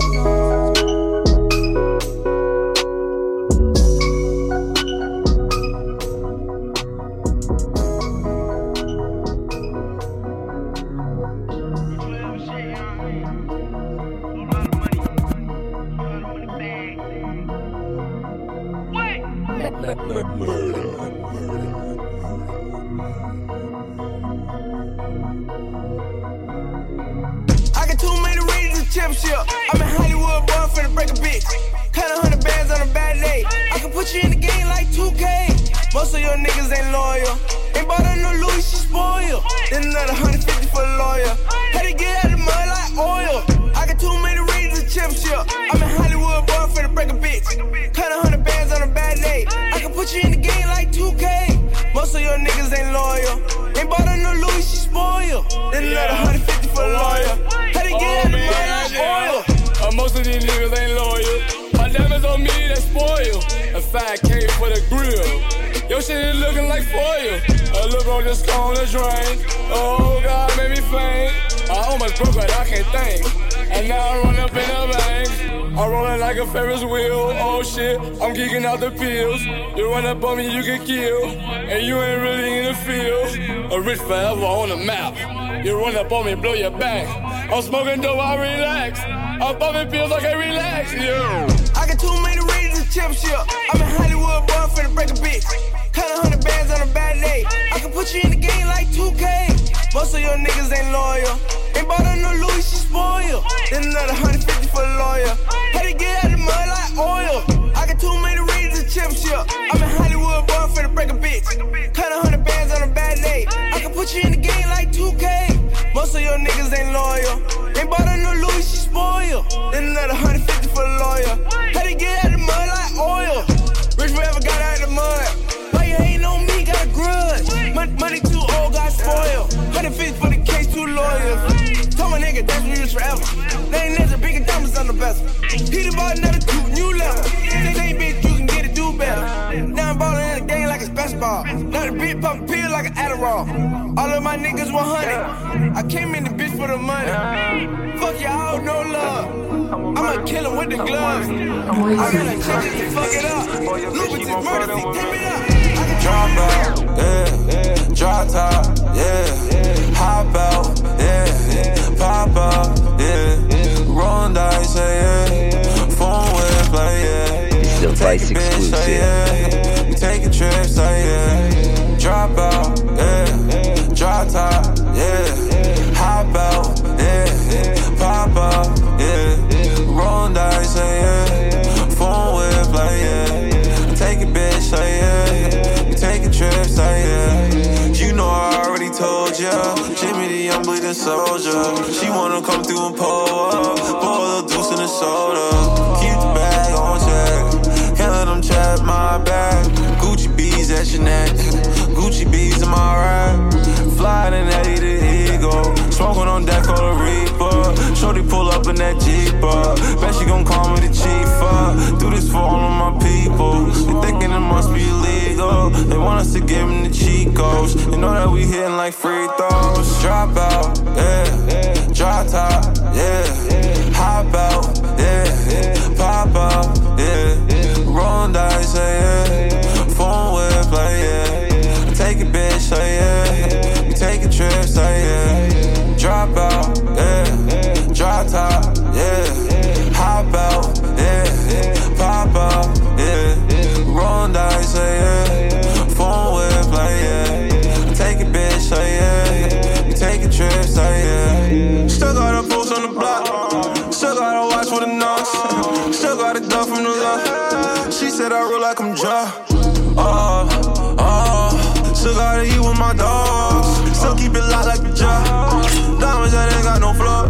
I got too many reasons to championship. I'm in Hollywood, boy, I'm finna break a bitch. Cut 100 bands on a bad day. I can put you in the game like 2K. Most of your niggas ain't loyal. Ain't bought her no Louis, she spoiled. Then another 150 for the lawyer. Had to get out of the mud like oil. I got too many reasons to championship. I'm in Hollywood, boy, I'm finna break a bitch. Cut 100 bands on a bad day. I can put you in the game like 2K. Most of your niggas ain't loyal. Ain't bought her no Louis, she spoiled. Then another 150 for the lawyer. Had to get out of the mud like oil. Most of these niggas ain't loyal. My diamonds on me, they spoil. A 5K for the grill. Your shit is looking like foil. A little bro just on the drain. Oh God, made me faint. I almost broke it, I can't think. And now I run up in the bank. I'm rolling like a Ferris wheel. Oh shit, I'm geeking out the pills. You run up on me, you get killed. And you ain't really in the field. A rich forever on the map. You run up on me, blow your back. I'm smoking dope, I relax. I'm popping pills, I can't relax. Yeah. I got too many reasons to championship. I'm in Hollywood, boy, I'm finna break a bitch. Cut 100 bands on a bad day. I can put you in the game like 2K. Most of your niggas ain't loyal. Ain't bought her no Louis, she spoiled. Then another 150 for the lawyer. Had to get out of the mud like oil. I got too many reasons to championship. I'm in Hollywood, boy, I'm finna break a bitch. Cut 100 bands on a bad day. I can put you in the game like 2K. Most of your niggas ain't loyal. Ain't bought her no Louis, she spoiled. Then another 150 for the lawyer. Had to get out of the mud like oil. Rich forever got out of the mud. Why you hating on me? Got a grudge. Money too old, got spoiled. 150 for the case, too loyal. Told my nigga that's rich forever. They ain't never bigger diamonds on the vessel. He done bought another two new level. Same bitch, you can get it, do better. Now I'm ballin' in the game like it's basketball. Now the bitch poppin' pill like an Adderall. All of my niggas 100. I came in the bitch for the money. Fuck y'all, no love. I'ma kill him with the gloves. I gotta check it to fuck it up. Lubricant murder, take me up. Drop out, yeah. Drop top, yeah. Hop out, yeah. Pop out, yeah. Rolling dice, yeah. Phone with play, yeah. This is a Vice exclusive. Yeah. We taking trips, yeah. Drop out, yeah. Drop top, yeah. Hop out, yeah. Pop out, yeah. Rolling dice, yeah. Phone with play, yeah. Take it, bitch, yeah. We taking trips, yeah. You know I already told ya. Jimmy the young bleeding soldier. She wanna come through and pull up. Pour a little deuce in the soda. Keep the bag on check. Can't let them trap my bag. Gucci bees at your neck. Gucci bees in my rack. Flying in Eddie the Eagle. Smoking on deck for the Reaper. Shorty pull up in that Jeeper. Bet she gon' call me the Chief. Do this for all of my people. They thinking it must be illegal. They want us to give them the cheat codes. They know that we hitting like free throws. Drop out, yeah. Drop top, yeah. Hop out, yeah. Pop out, yeah. Rolling dice, yeah. Phone with play, yeah. Take it, bitch, yeah. We taking trips, yeah. Drop out, yeah. Drop top, yeah. Hop out, yeah. Pop out, yeah. Rolling dice, yeah. Phone with play, yeah. Take it, bitch, yeah. We taking trips, yeah. Still got a post on the block. Still got a watch with a notch. Still got a gun from the left. She said I roll like I'm dry. Still gotta eat with my dogs. Still keep it locked like a jar. Diamonds that ain't got no flaws.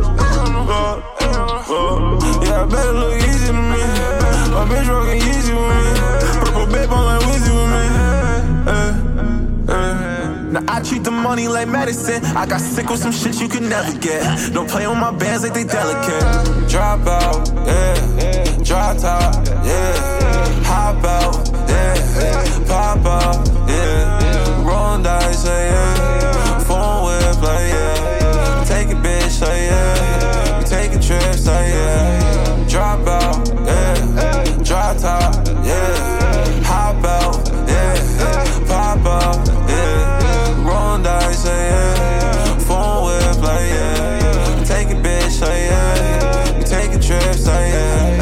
Yeah, I bet it look easy to me. My bitch rockin' easy with me. Purple babe, I'm like Wizzy with me. Now I I treat the money like medicine. I got sick with some shit you can never get. Don't play on my bands like they delicate. Drop out, yeah. Drop top, yeah. Hop out, yeah. Pop out, yeah. Roll dice, yeah. Phone whip, like, yeah. Take a bitch, like, yeah. We taking trips, like, yeah. Drop out, yeah. Drop top, yeah. Hop out, yeah. Pop out, yeah. Roll dice, like, yeah. Phone whip, like, yeah. Take a bitch, like, yeah. We taking trips, like, yeah.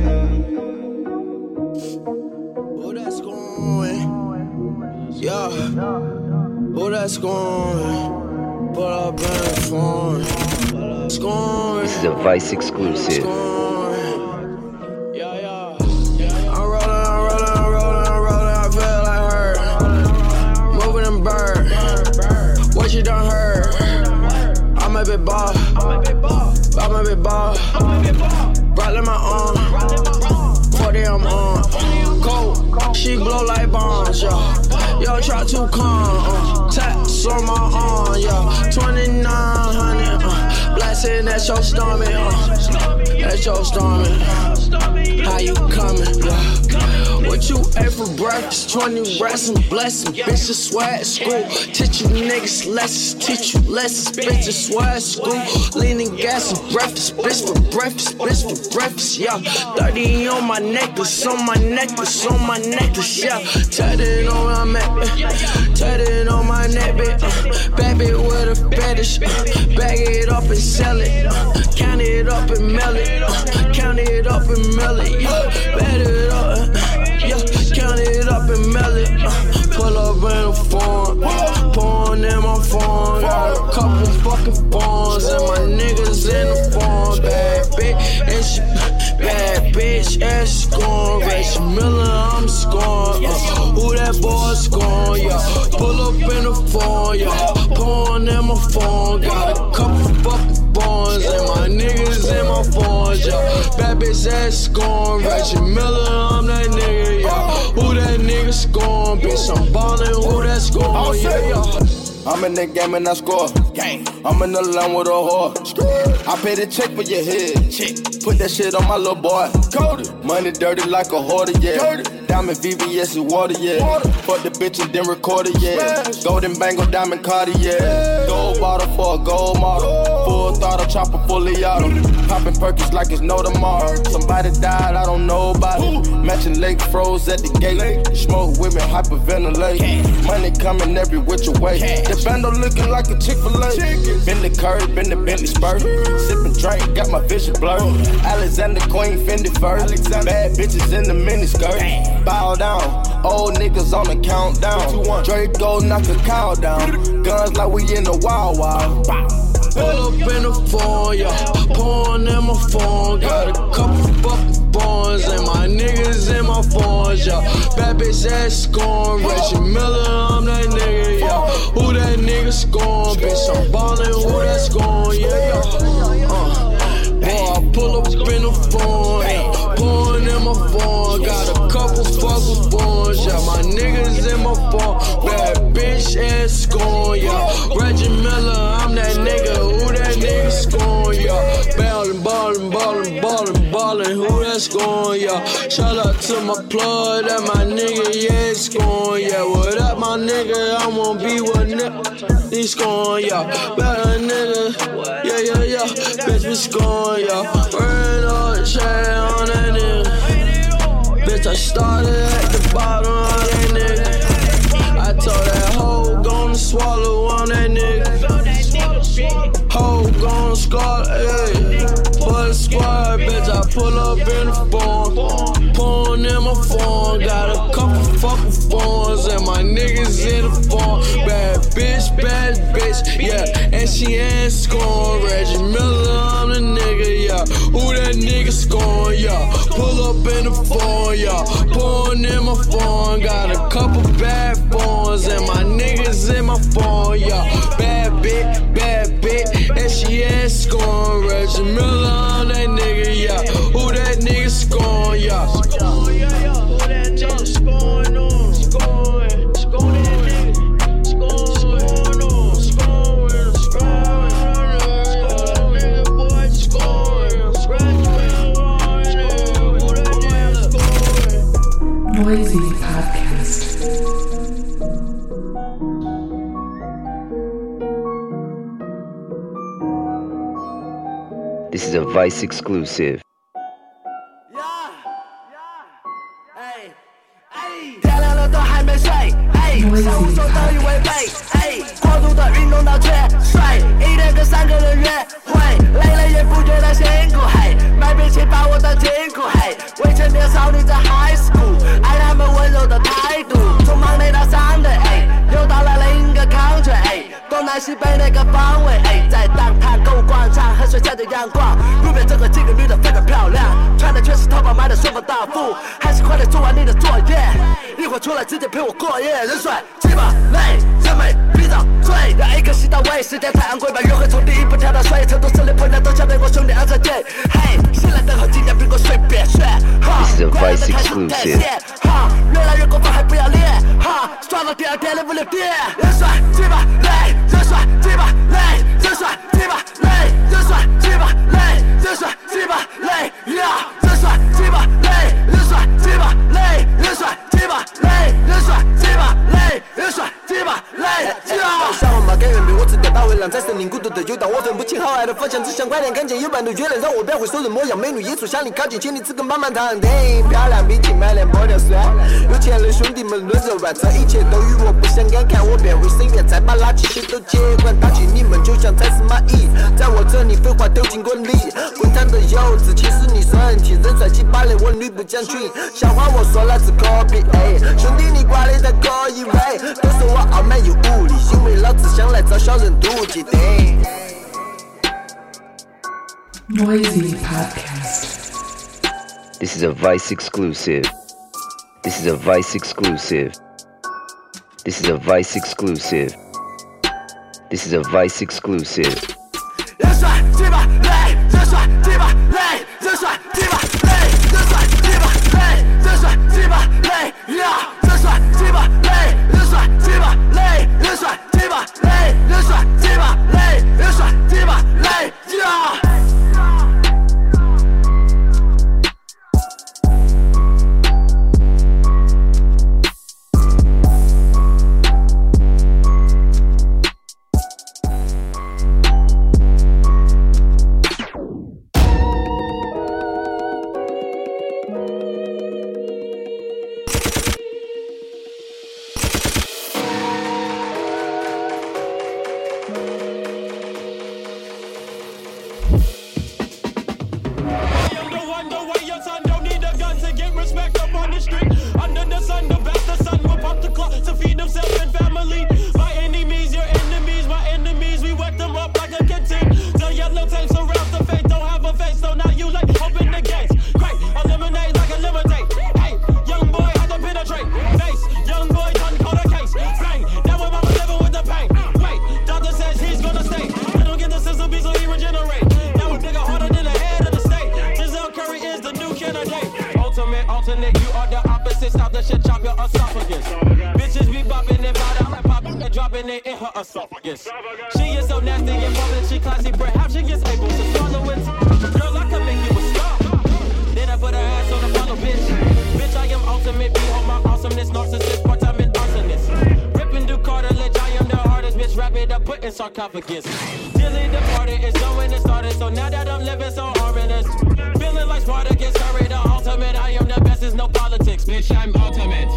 Oh, that's going, yeah. Oh, that's going, but I've been phone. It's going. This is a Vice exclusive. You done heard? I'm a bit ball. I'm a bit ball. Brought in my arm. 40 I'm on. Cold. She blow like bombs, yo. Yo, try to come. Tats on my arm, yo. 2900. Blasting, that's your stomach. That's your stomach. How you coming, yo? What you ate for breakfast? 20 rats and blessings. Bitch, I swear at school. Teach you niggas lessons. Teach you lessons. Bitch, I swear at school. Leaning gas and breakfast. Bitch for breakfast. Bitch for breakfast, yeah. 30 on my necklace. On my necklace. On my necklace, yeah. Tatted on my neck. Tatted on my neck, bitch. Bad bitch with a fetish. Bag it up and sell it. Count it up and mail it. Count it up and mail it, yeah. Bet it up. Yeah, count it up and mail it. Pull up in a phone, pouring in my phone. Got a couple fucking phones, and my niggas in the phone. Bad bitch, and she bad bitch, and she scoring. Rachel Miller, I'm scoring. Who that boy scoring? Yeah, pull up in the phone. Yeah, pouring in my phone. Got a couple fucking phones, and my niggas in my phones. Yeah, bad bitch, ass scoring. Rachel Miller, I'm that nigga. Yeah, who that nigga scoring? Bitch, I'm ballin'. Who that scoring? Yeah. I'm in the game and I score. I'm in the line with a whore. I pay the check for your head. Put that shit on my little boy. Money dirty like a hoarder, yeah. Diamond VVS is water, yeah. Fuck the bitch and then record it, yeah. Golden bangle, diamond Cardi, yeah. Gold bottle for a gold model. Full throttle, chopper fully auto. Popping Perkins like it's no tomorrow. Somebody died, I don't know about it. Matching lake froze at the gate. Smoke with me, hyperventilate. Money coming every which way. The bando looking like a Chick-fil-A. Bend the curve, bend the Bentley spur. Sipping drink, got my vision blurred. Alexander Queen, Fendi fur. Bad bitches in the mini skirt. Bow down, old niggas on the countdown. Draco knock a cow down. Guns like we in the Wild Wild. Pull up in the phone, yeah. Pouring in my phone. Got a couple fucking phones, and my niggas in my phones, yeah. Bad bitch ass scoring. Rachel Miller, I'm that nigga, yeah. Who that nigga scoring? Bitch, I'm ballin'. Who that scoring? Yeah, boy, I pull up in the phone, yeah. Pouring in my phone. Got a couple fucking phones, yeah. My niggas in my phone. Bad bitch ass scoring, yeah. Reggie Miller, I'm that nigga. Who that nigga scoring, yeah. Ballin', ballin', ballin', ballin', ballin'. Who that scoring, yeah. Shout out to my plug, that my nigga, yeah, scoring, yeah. What up, my nigga? I won't be with nigga. He scoring, yeah. Better nigga, yeah, yeah, yeah. Bitch, we scoring, yeah. Ran all the chain on that nigga. Bitch, I started at the bottom of that nigga. I told that hoe gonna swallow on that nigga. Hoe gonna scar, ayy. For the squad, bitch, I pull up in the phone. Pouring in my phone. Got a couple fucking phones, and my niggas in the phone. Bad bitch, yeah. And she ain't scoring. Reggie Miller, I'm the nigga, yeah. Who that nigga scoring, yeah. Pull up in the phone, yeah. Pouring in my phone. Got a couple bad phones, and my niggas in my phone, yeah. Bad bitch, and she ain't scoring. Reggie Miller, I'm that nigga, yeah. Who that nigga scoring, yeah. Who that nigga scoring on? Scoring that nigga. Noisy Podcast. This is a Vice exclusive. 天亮了都还没睡，上午说都已违背，过度的运动到缺睡，一天跟3个人约会，累了也不觉得辛苦，买笔钱把我当金库，未成年少女在 high school， 爱他们温柔的态度，从忙内到伤的，又到了另一个 country， 东南西北那个方位，在当滩购物广场和水下的阳光，路边这个几个女的非常漂亮，穿的全是淘宝买的舒服大服，还是快点做完你的作业，一会儿出来直接陪我过夜，人帅鸡巴累，人美比较醉，让一颗洗到位，时间太昂贵，把约会从第一步跳到水，成都市里朋友都想对我兄弟安在街，醒来等候今天苹果随便选，快乐的开始代谢，越来越过分还不要脸，耍到第2天的5、6点，人帅鸡巴累，人帅鸡巴累，人帅鸡巴累，人帅鸡巴累，人帅鸡巴累，人帅鸡巴累，人帅鸡巴累，人帅鸡巴累，人帅鸡巴累，人帅鸡巴累，小红帽甘愿被我吃掉大胃狼，在森林孤独的游荡，我分不清好爱的方向，只想快点看见有伴的月亮，让我变回熟人模样，美女一出向你靠近，请你吃个棒棒糖，漂亮比起满脸抹掉酸，有钱的兄弟们轮着玩，这一切都与我不相干，看我变回深渊，再把垃圾些都接管，打击你们就像踩死蚂蚁，在我这里废话丢进滚里，滚烫的幼稚，其实你身体人帅气芭蕾，我女不将军，笑话我说了只 copy， 兄弟你挂的太可以为，都说我傲慢又无力，因为老子想来找小人妒忌的。 Noisy Podcast. This is a Vice exclusive. This is a Vice exclusive. This is a Vice exclusive. This is a Vice exclusive. 人帅鸡巴累，人帅鸡巴累，人帅鸡巴累，人帅鸡巴累，人帅鸡巴累，人帅鸡巴累，人帅鸡巴累，人帅鸡巴累，人帅鸡巴累，人帅鸡巴累，She is so nasty and bubbling, she classy, perhaps she is able to swallow it. Girl, I can make you a star. Then I put her ass on the follow, bitch. Bitch, I am ultimate, behold my awesomeness, narcissist, part-time and arsonist. Ripping through cartilage, I am the hardest, bitch, wrap it up, put in sarcophagus. Dilly departed, it's going to start it, so now that I'm living so harmonious. Feeling like Spartacus, hurry the ultimate, I am the best, it's no politics, bitch, I'm ultimate.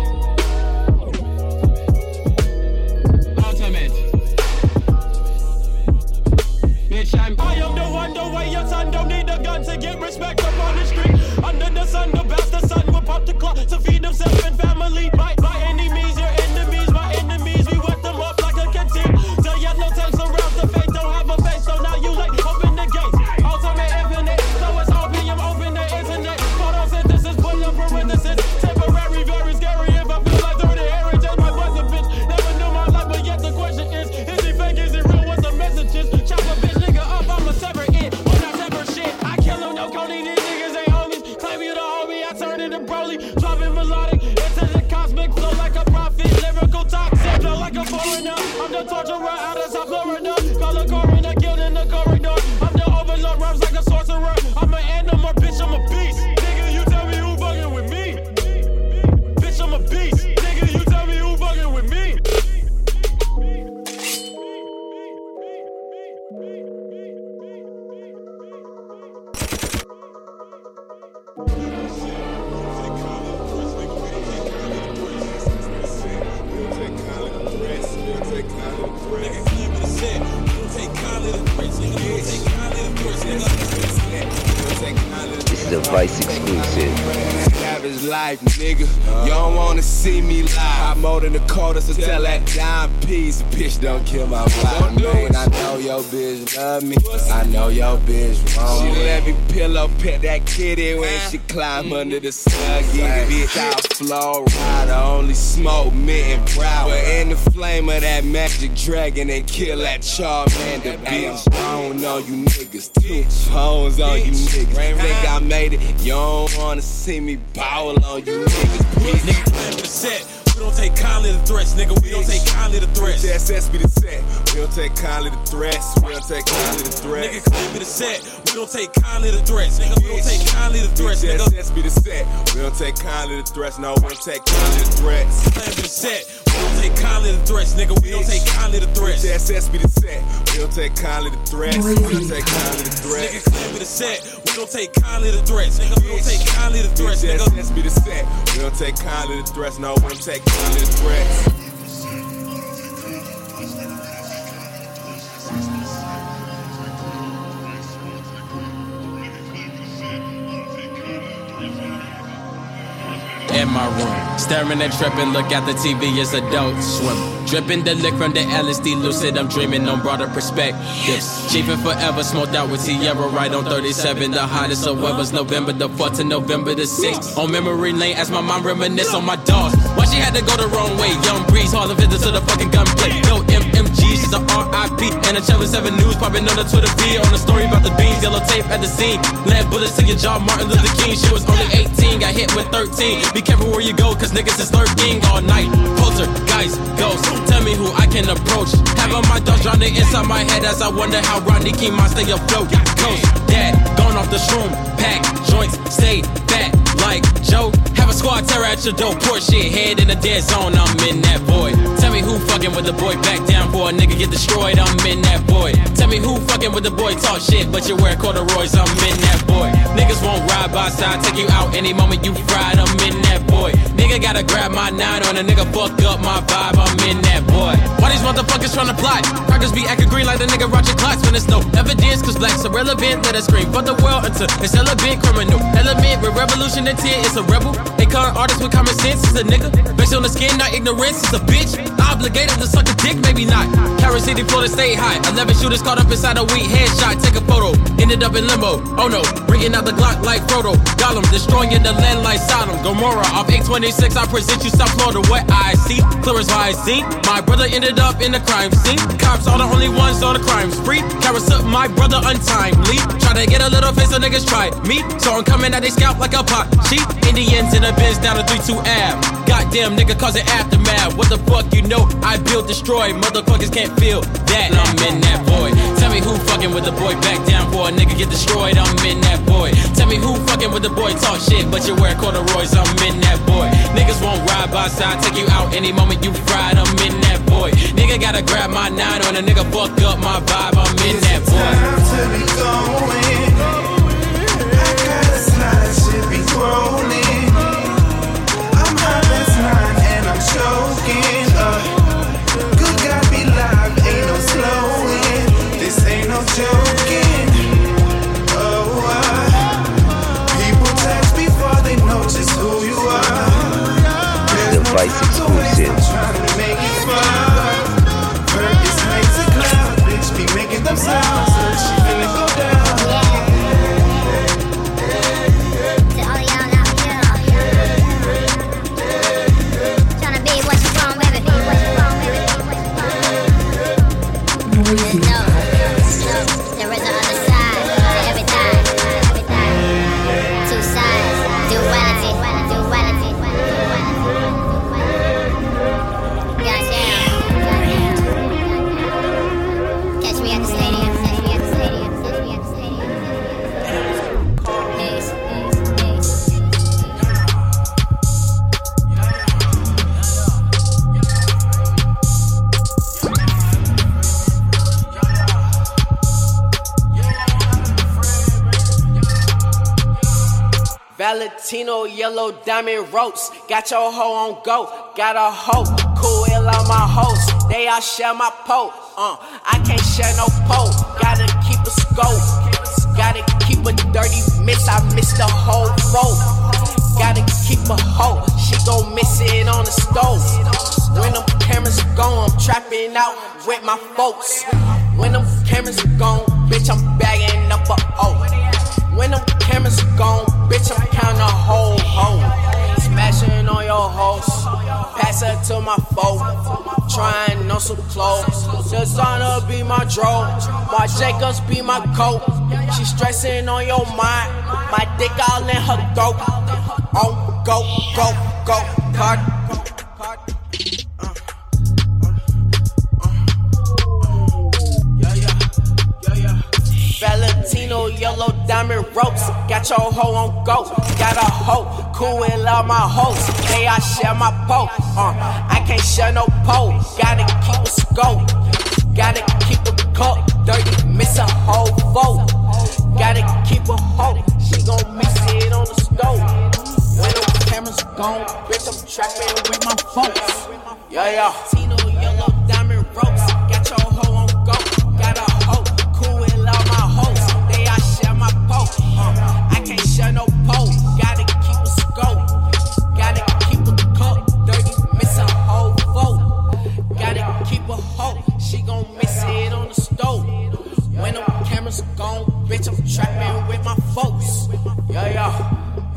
I am the one, the way your son don't need a gun to get respect up on the street. Under the sun, the bastard son will pop the clock to feed himself and family. By any means, your enemies, my enemies, we wet them up like a canteen. The yellow tape surrounds the face, don't have a face, so now you like open the gates. Ultimate infinite, so it's opium, open the internet. Photosynthesis, pull up parenthesis. Temporary, very scary if I feel like dirty Harry, take my buzz a bitch. Never knew my life, but yet the question is it fake, is it real, what's the messages? Chop a bitch, nigga up, I'ma sever it. When I sever shit, I kill him, no Cody, these niggas ain't homies. Claim you the homie, I turn into Broly. Dropping melodic into the cosmic flow like a prophet. Lyrical toxic, flow like a foreigner. I'm the torturer out of South Florida. Call a coroner, killed in the corridor. I'm the overlord, rhymes like a sorcerer. I'm an animal, bitch, I'm a beast. Nigga, you tell me who fucking with me. Bitch, Vice exclusive. Savage life, nigga. You don't wanna see me live. I'm more than the quarter, so tell that dime piece. Bitch, don't kill my vibe, man. I know your bitch love me. I know your bitch wrong. She let me pillow pet that kitty when she climb under the Snuggie. Bitch, out flow rider, only smoke mint and brown. But in the flame of that magic dragon and kill that Charmander, bitch. I don't know you niggas. 2 phones on you niggas. Think I made it? You don't wanna see me ball on you niggas, bitch. Nigga, set. We don't take kindly to threats, nigga. We don't take kindly to threats. SS be the set. We don't take kindly to threats. We don't take kindly to threats. Nigga, claim me the set. We don't take kindly to threats, nigga. We don't take kindly to threats, nigga. SS be the set. We don't take kindly to threats. No, we don't take kindly to threats. Claim me the set. We don't take kindly to threats, nigga. We don't take kindly to threats. SS be the set. We don't take kindly to threats. We don't take kindly to threats. Nigga, claim me the set. We don't take kindly to threats, nigga. We don't take kindly to threats, nigga. SS be the set. We don't take kindly to threats. No, we don't take kindly to threats. In my room, staring and tripping, look at the TV, it's Adult Swim. Dripping the lick from the LSD, lucid, I'm dreaming on broader perspectives. Chiefin' forever, smoked out with Tierra, right on 37. The hottest of weathers, November the 4th to November the 6th. On memory lane, as my mom reminisce on my dogs. Why she had to go the wrong way? Young Breeze, Harlem visits to the fucking gunplay. No MMG, she's a RIP. And a Channel 7 News, popping on the Twitter feed. On the story about the beans, yellow tape at the scene. Land bullets to your jaw, Martin Luther King. She was only 18, got hit with 13. Be careful where you go, cause niggas is lurking all night. Poltergeist, ghosts, tell me who I can approach. Having my thoughts drowning inside my head as I wonder how Rodney King might stay afloat. Ghost, dad, gone off the shroom. Pack, joints, stay fat like Joe. Have a squad terror at your door. Poor shit, head in a dead zone, I'm in that void. Tell me who fucking with the boy, back down for a nigga get destroyed, I'm in that void. Tell me who fucking with the boy, talk shit, but you wear corduroys, I'm in that void. Niggas won't ride by side, take you out any moment you fried, I'm in that void. Nigga gotta grab my 9 on a nigga, fuck up my vibe, I'm in that boy. Why these motherfuckers tryna plot? Crackers be acting green like the nigga Roger Clocks when there's no evidence, cause black's irrelevant. Let us scream for the world until it's relevant. Criminal element with revolution intent, it's a rebel. A current artist with common sense, is a nigga. Based on the skin, not ignorance, is a bitch. Obligated to suck a dick, maybe not. Carrot City, Florida, stay high. 11 shooters caught up inside a weed headshot. Take a photo, ended up in limo. Oh no, bringing out the Glock like Frodo. Gollum, destroying the land like Sodom. Gomorrah, off 826, I present you South Florida. What I see, clear as I see. My brother ended up in the crime scene. Cops are the only ones on the crime spree. Carrots up my brother untimely. Try to get a little face, so niggas try me. So I'm coming at they scalp like a pot sheep. Indians in the biz down to 32 Ave. Goddamn nigga causing aftermath. What the fuck you know? I build, destroy. Motherfuckers can't feel that. I'm in that void. Tell me who fucking with the boy, back down for a nigga get destroyed. I'm in that void. Tell me who fucking with the boy, talk shit, but you wear corduroys. I'm in that void. Niggas won't ride by side, take you out any moment you fried. I'm in that void. Nigga gotta grab my 9 on a nigga, fuck up my vibe. I'm in that void. Time to be going. I got a slide, shit be rolling. I'm high as 9 and I'm choking. Good God be live, ain't no slowing. This ain't no joking. People text before they know just who you are. The Vice exclusive. Trying to make it fun. Purpose makes a cloud. Bitch be making them sounds. So she finna go down. Valentino, yellow diamond ropes. Got your hoe on go. Got a hoe. Cool, ill on my hoes. They all share my pole. I can't share no pole. Gotta keep a scope. Gotta keep keep a dirty miss, I miss the whole boat. Gotta keep a hoe, she gon' miss it on the stove. When them cameras gone, I'm trapping out with my folks. When them cameras gone, bitch, I'm bagging up a O. When them cameras gone, bitch, I'm counting a whole hoe. Smashing on your hoes, pass her to my foe. Trying on some clothes, Designer be my drone, my Jacobs be my coat. She stressing on your mind, my dick all in her throat. Oh, go, go, go, party. Valentino, yellow diamond ropes. Got your hoe on go. Got a hoe, cool with all my hoes. They I share my pole. I can't share no pole. Gotta keep a scope. Gotta keep a cup. Dirty, miss a whole vote. Gotta keep a hoe. She gon' miss it on the stove. When the cameras gone, bitch, I'm trapping with my folks. Yeah. Valentino, yellow diamond ropes. Got your hoe on go. Got a hoe. I can't share no pole. Gotta keep a scope. Gotta keep a cup. Dirty, miss a whole vote. Gotta keep a hoe. She gon' miss it on the stove. When them cameras gone, bitch, I'm trapping with my folks. Yeah.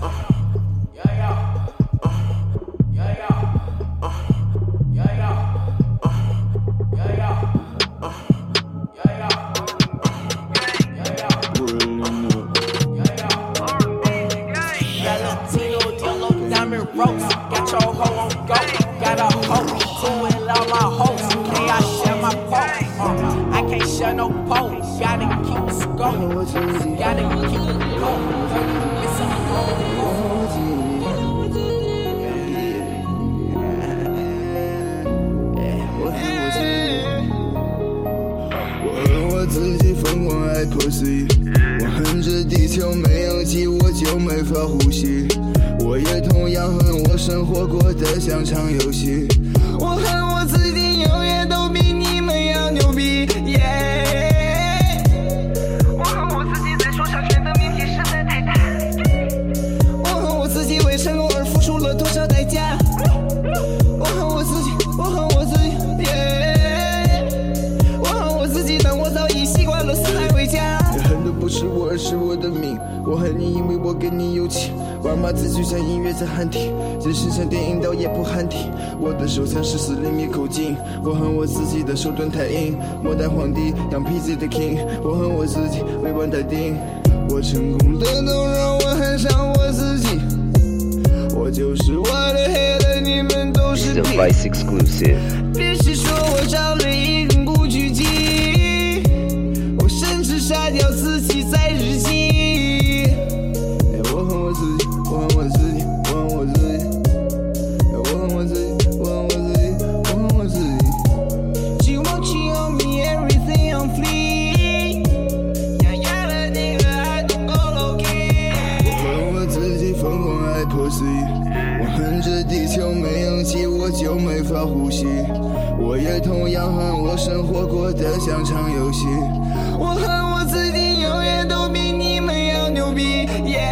Got your hoe on go. Got a hoe, cool with all my hoes. Can I share my pole? I can't share no pole. Gotta keep a scope. Gotta keep a go. It's a 我自己疯狂爱破碎，我恨这地球没氧气，我就没法呼吸。我也同样恨我生活过的像场游戏，我恨我自己永远都比你们要牛逼。我恨我自己在说唱圈的面积实在太大，我恨我自己为成功而付出了多少代价。我恨我自己，我恨我自己，我恨我自己，但我早已习惯了四海为家。恨的不是我，而是我的命。我恨你，因为我跟你有情。玩马子就像音乐在喊停，人生像电影导演不喊停。我的手像是4厘米口径，我恨我自己的手段太硬。末代皇帝，羊皮子的 king， 我恨我自己未完待定。我成功的都让我恨上我自己，我就是我的黑的，你们都是屁。 Vice exclusive。 别是说我找了一个古巨基，我甚至杀掉自己在日记。我恨我自己，我恨我自己，我恨我自己，我恨我自己，我恨我自己，我恨我自己。You watching on me, everything on fleek. Yeah, that nigga, I don't go low key. 我恨我自己疯狂爱破碎，我恨这地球没氧气，我就没法呼吸。我也同样恨我生活过得像场游戏，我恨我自己永远都比你们要牛逼。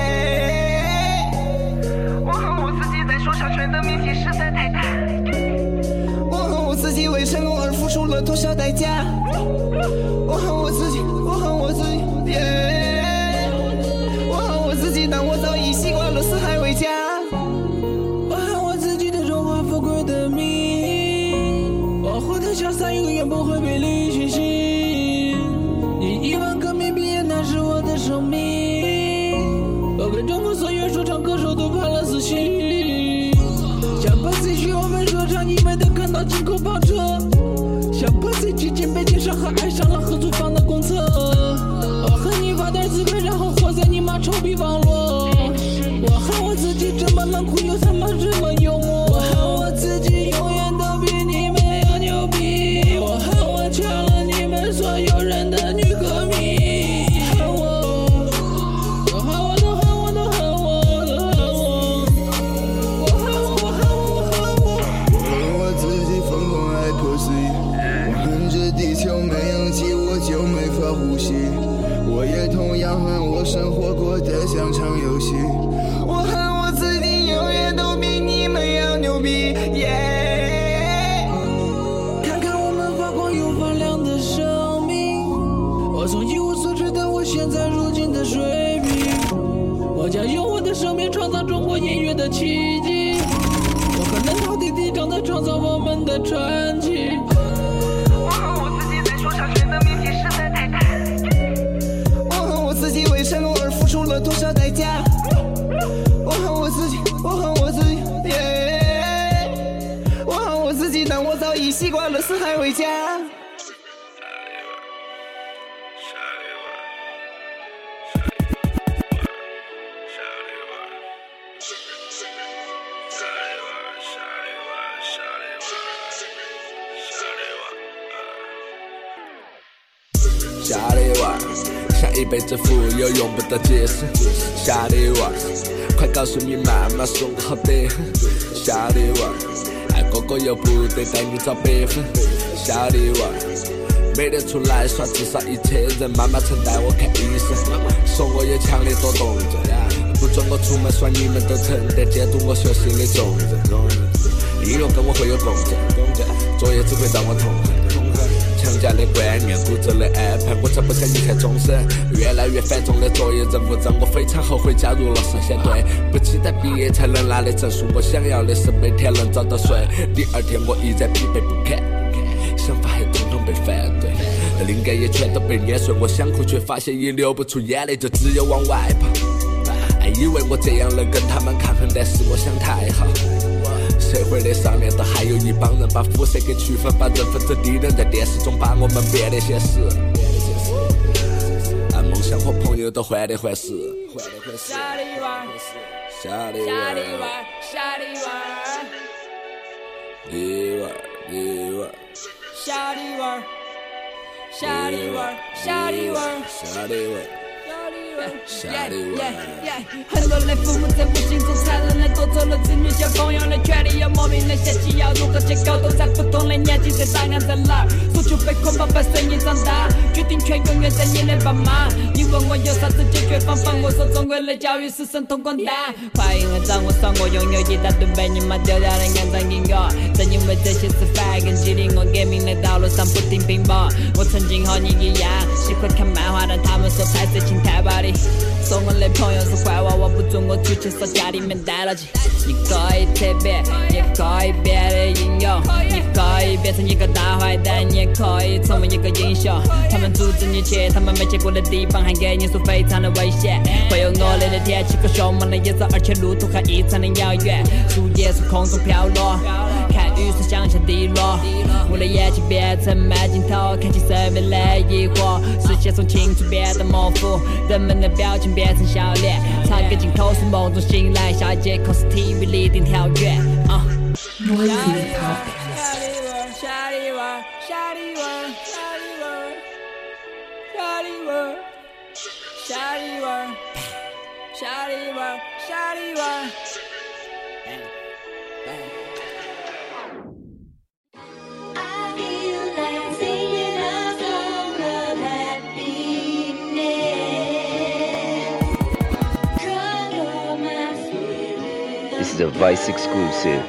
我恨我自己在说唱圈的面积实在太大，我恨我自己为成功而付出了多少代价。我恨我自己，我恨我自己，我恨我自己，但我早已习惯了四海为家。我恨我自己的荣华富贵的命，我活得潇洒，永远不会被利益吸引。你1万个没毕业，那是我的生命。我跟中国所有说唱歌手都判了死刑。想把 C 去欧美说唱，你们都看到进口跑车。想把 C 去进北京上海，爱上了合租房的公厕。我恨你发点资本，然后活在你妈臭逼网络。我恨我自己这么冷酷又他妈这么幽默。我恨我自己永远都比你们要牛逼。我恨我抢了你们所有人的女歌迷。恨我，都恨我，都恨我，都恨我，都恨我。我恨我，我恨我，我恨我。我恨我自己疯狂爱破碎，我恨场游戏。我恨我自己永远都比你们要牛逼。看看我们发光又发亮的生命，我从一无所知的我现在如今的水平，我将用我的生命创造中国音乐的奇迹。我可能头地地正在创造我们的传奇。我恨我自己在说小学的命题实在太难。我恨我自己为成功而付出了多少代价。我恨我自己，我恨我自己，我恨我自己，但我早已习惯了四海为家。 下里娃儿想一辈子富有用不到解释，下里娃儿快告诉你妈妈送好的，下里娃儿爱哥哥又不得带你找白粉，下里娃儿每天出来耍至少一车人，妈妈曾带我看医生，说我有强烈多动症，不准我出门耍你们都承担监督我学习的重任，音乐跟我会有共振，作业只会让我痛恨。强加的观念，固执的安排，我才不想离开终身。越来越繁重的作业任务让我非常后悔加入了少先队。不期待毕业才能拿的证书，我想要的是每天能早到睡。第二天我依然疲惫不堪，想法还统统被反对，灵感也全都被碾碎。我想哭却发现已流不出眼泪，就只有往外跑。以为我这样能跟他们抗衡，但是我想太好。社会的上面都还有一帮人把肤色给区分，把人分成低人，在电视中把我们变得现实。按梦想和朋友都患得患失。 下里娃， 下里娃， 下里娃， 里娃，里娃， 下里娃，下里娃，下里娃， 下里娃。 很多人父母在无形中残忍地夺走了子女小朋友的权利，又莫名的嫌弃，要如何去沟通？在不同的年纪，这答案在哪儿？诉求被捆绑，伴随你长大，决定权永远在你的爸妈。你问我有啥子解决方法？我说中国的教育是神通广大。快因为找我耍，我拥有一大堆被你妈丢掉的肮脏音乐，正因为这些是反跟激励我革命的道路上不停拼搏。我曾经和你一样喜欢看漫画，但他们说太色情太暴力。说我的朋友是坏娃娃，不准我出去，说家里面待了去。你可以特别，也可以变得英勇，你可以变成一个大坏蛋，你也可以成为一个英雄。他们阻止你去他们没去过的地方，还给你说非常的危险，会有恶劣的天气和凶猛的野兽，而且路途还异常的遥远，树叶从空中飘落，看雨水向下滴落，我的眼睛变成慢镜头，看清生命的疑惑，视线从清楚变得模糊，人们的表情变成笑脸，长个镜头是梦中醒来，下一节课是 TV 里定跳跃。 Noisy Podcast。 下里娃，下里娃，下里娃，下里娃，下里娃，下里娃，下里娃。 This is a Vice exclusive.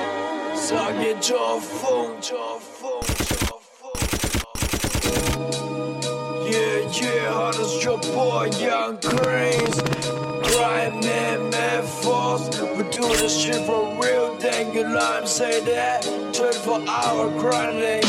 Yeah, hard as your boy, young craze. Grind man, force. We do this shit for real, dang you lime, say that. 24-hour grinding,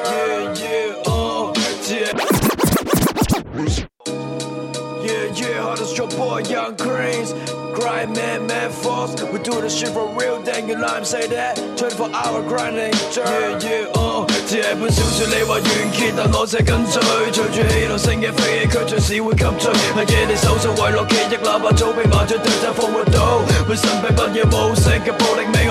yeah, hard as your boy, young craze. Grind man, force. We do this shit for real, dang you lime, say that. 24-hour grinding, yeah, 這本小說你話完結，但我這跟隨，隨住氣浪聲嘅飛起，卻隨時會吸醉。喺夜地搜索遺落記憶，哪怕早被麻醉，對真復活到，會神秘不夜無聲嘅暴力美學，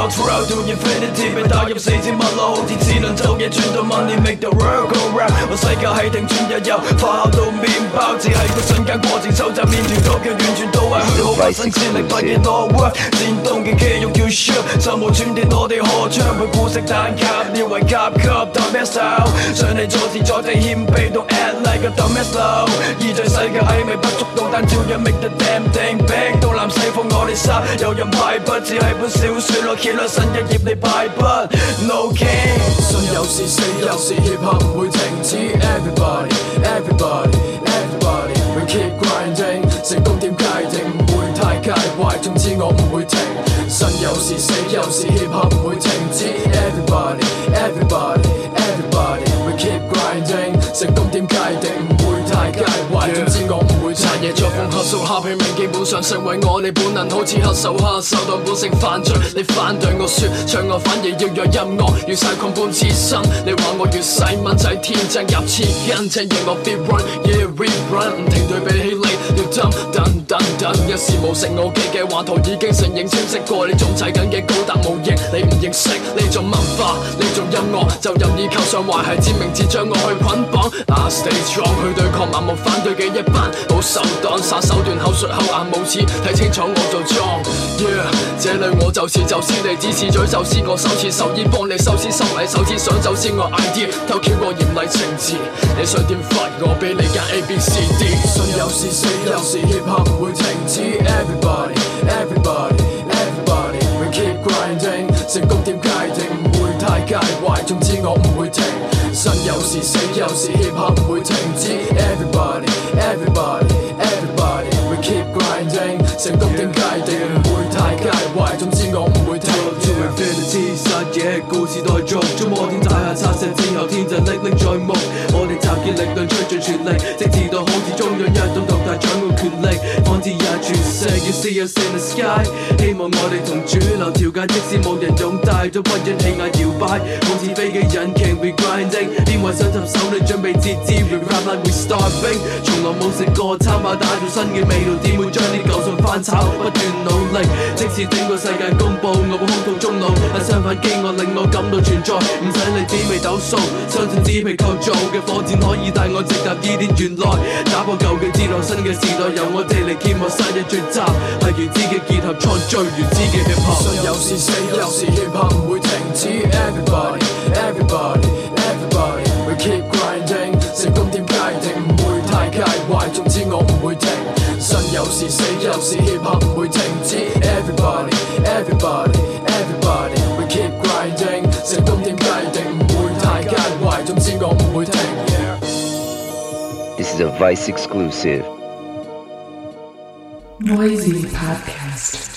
go through to infinity， 被打入4000萬路，好似齒輪晝夜轉到 money make the world go round。我世界係停轉日遊，發酵到麵包，只係個瞬間過程，收集麵條到嘅完全都係虛耗，發生戰力不嘅多 work， 戰鬥嘅肌肉要 shoot， 手無寸鐵我哋荷槍，佢故式彈cap，列為甲級當 best out， 上嚟做事在地謙卑到 act like a dumbass low， 意在世界藝味不足到，但照樣 make the damn thing big， 東南西方我哋殺，有人派筆，只係本小説落揭啦新一頁你敗筆 ，no king。信有時死有時 hip hop 唔會停止 ，everybody everybody everybody we keep grinding， 成功點界定唔會太介懷，總之我唔會停。信有時死有時 hip hop 唔會停止 ，everybody everybody everybody we keep grinding， 成功點界定唔會太介懷，總之我唔會停。殘夜作風黑數下拼命，基本上成為我哋本能，好似黑手黑手當本性犯罪。你反對我說唱我反而要讓音樂如細菌般刺身，你話我越細蚊仔天真入刺根，請讓我 fit run yeah rerun， 唔停對比起你要等等等等，一事無成我記嘅畫圖已經承認清晰過，你仲砌緊嘅高達模型你唔認識，呢種文化呢種音樂就任意構上壞係指名字將我去捆綁 I stay strong 去對抗盲目反對嘅一班好手黨，殺手段口述厚顏無恥，睇清楚我做裝 yeah 這裏我就是宙斯，你只是嘴宙斯，我手持獸醫幫你收屍收埋手指，想走先我 idea 偷竅過嚴厲情節，你想點 fight 我俾你揀 A B C D， 信有時死有時 hip hop 唔會停止 everybody everybody everybody we keep grinding， 成功點界定唔會太介懷，總之我唔會停。信有時死有時 hip hop 唔會停止 everybody everybody everybody we keep grinding， 成功點界定唔會太介懷，總之我唔會停。To infinity 殺嘢故事待續，將摩天大廈拆石之後天就歷歷在目，我哋集結力量吹盡全力，直至到好似中央一種獨大掌控權力，放置也全城 You see us in the sky， 希望我哋同主流條界，即使冇人擁戴都不因氣壓搖擺，好似飛機引擎 we grinding， 電話想插手你準備截肢 we rap like we starving， 從來冇食過餐飽打造新嘅味道，點會將啲舊餸翻炒，不斷努力，即使整個世界公佈我會空洞中腦，但相反飢餓令我感到存在，唔使你紫微斗數，相信紙皮構造嘅火箭可以帶我直達伊甸原來，打破舊嘅知道新嘅時代，由我哋嚟揭幕生日聚集，係原子嘅結合創最原子嘅 hip hop， 信有時死有時 hip hop 唔會停止 everybody everybody everybody we keep grinding， 成功點界定唔會太介懷，總之我唔會停。信有時死有時 hip hop 唔會停止 everybody everybody everybody we keep grinding， 成功點界定唔會太介懷，總之我唔會停。 This is a Vice exclusive. Noisy Podcast.